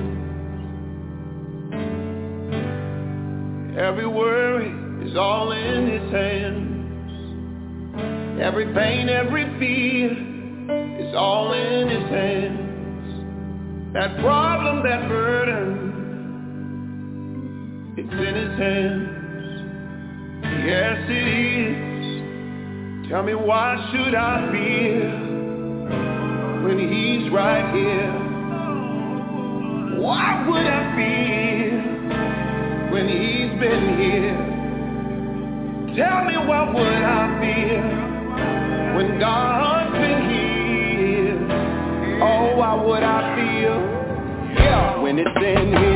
hands. Every worry is all in his hands. Every pain, every fear, it's all in his hands. That problem, that burden, it's in his hands. Yes, it is. Tell me, why should I fear when he's right here? Why would I fear when he's been here? Tell me, why would I fear when God's been here? Oh, why would I feel, yeah, when it's in here?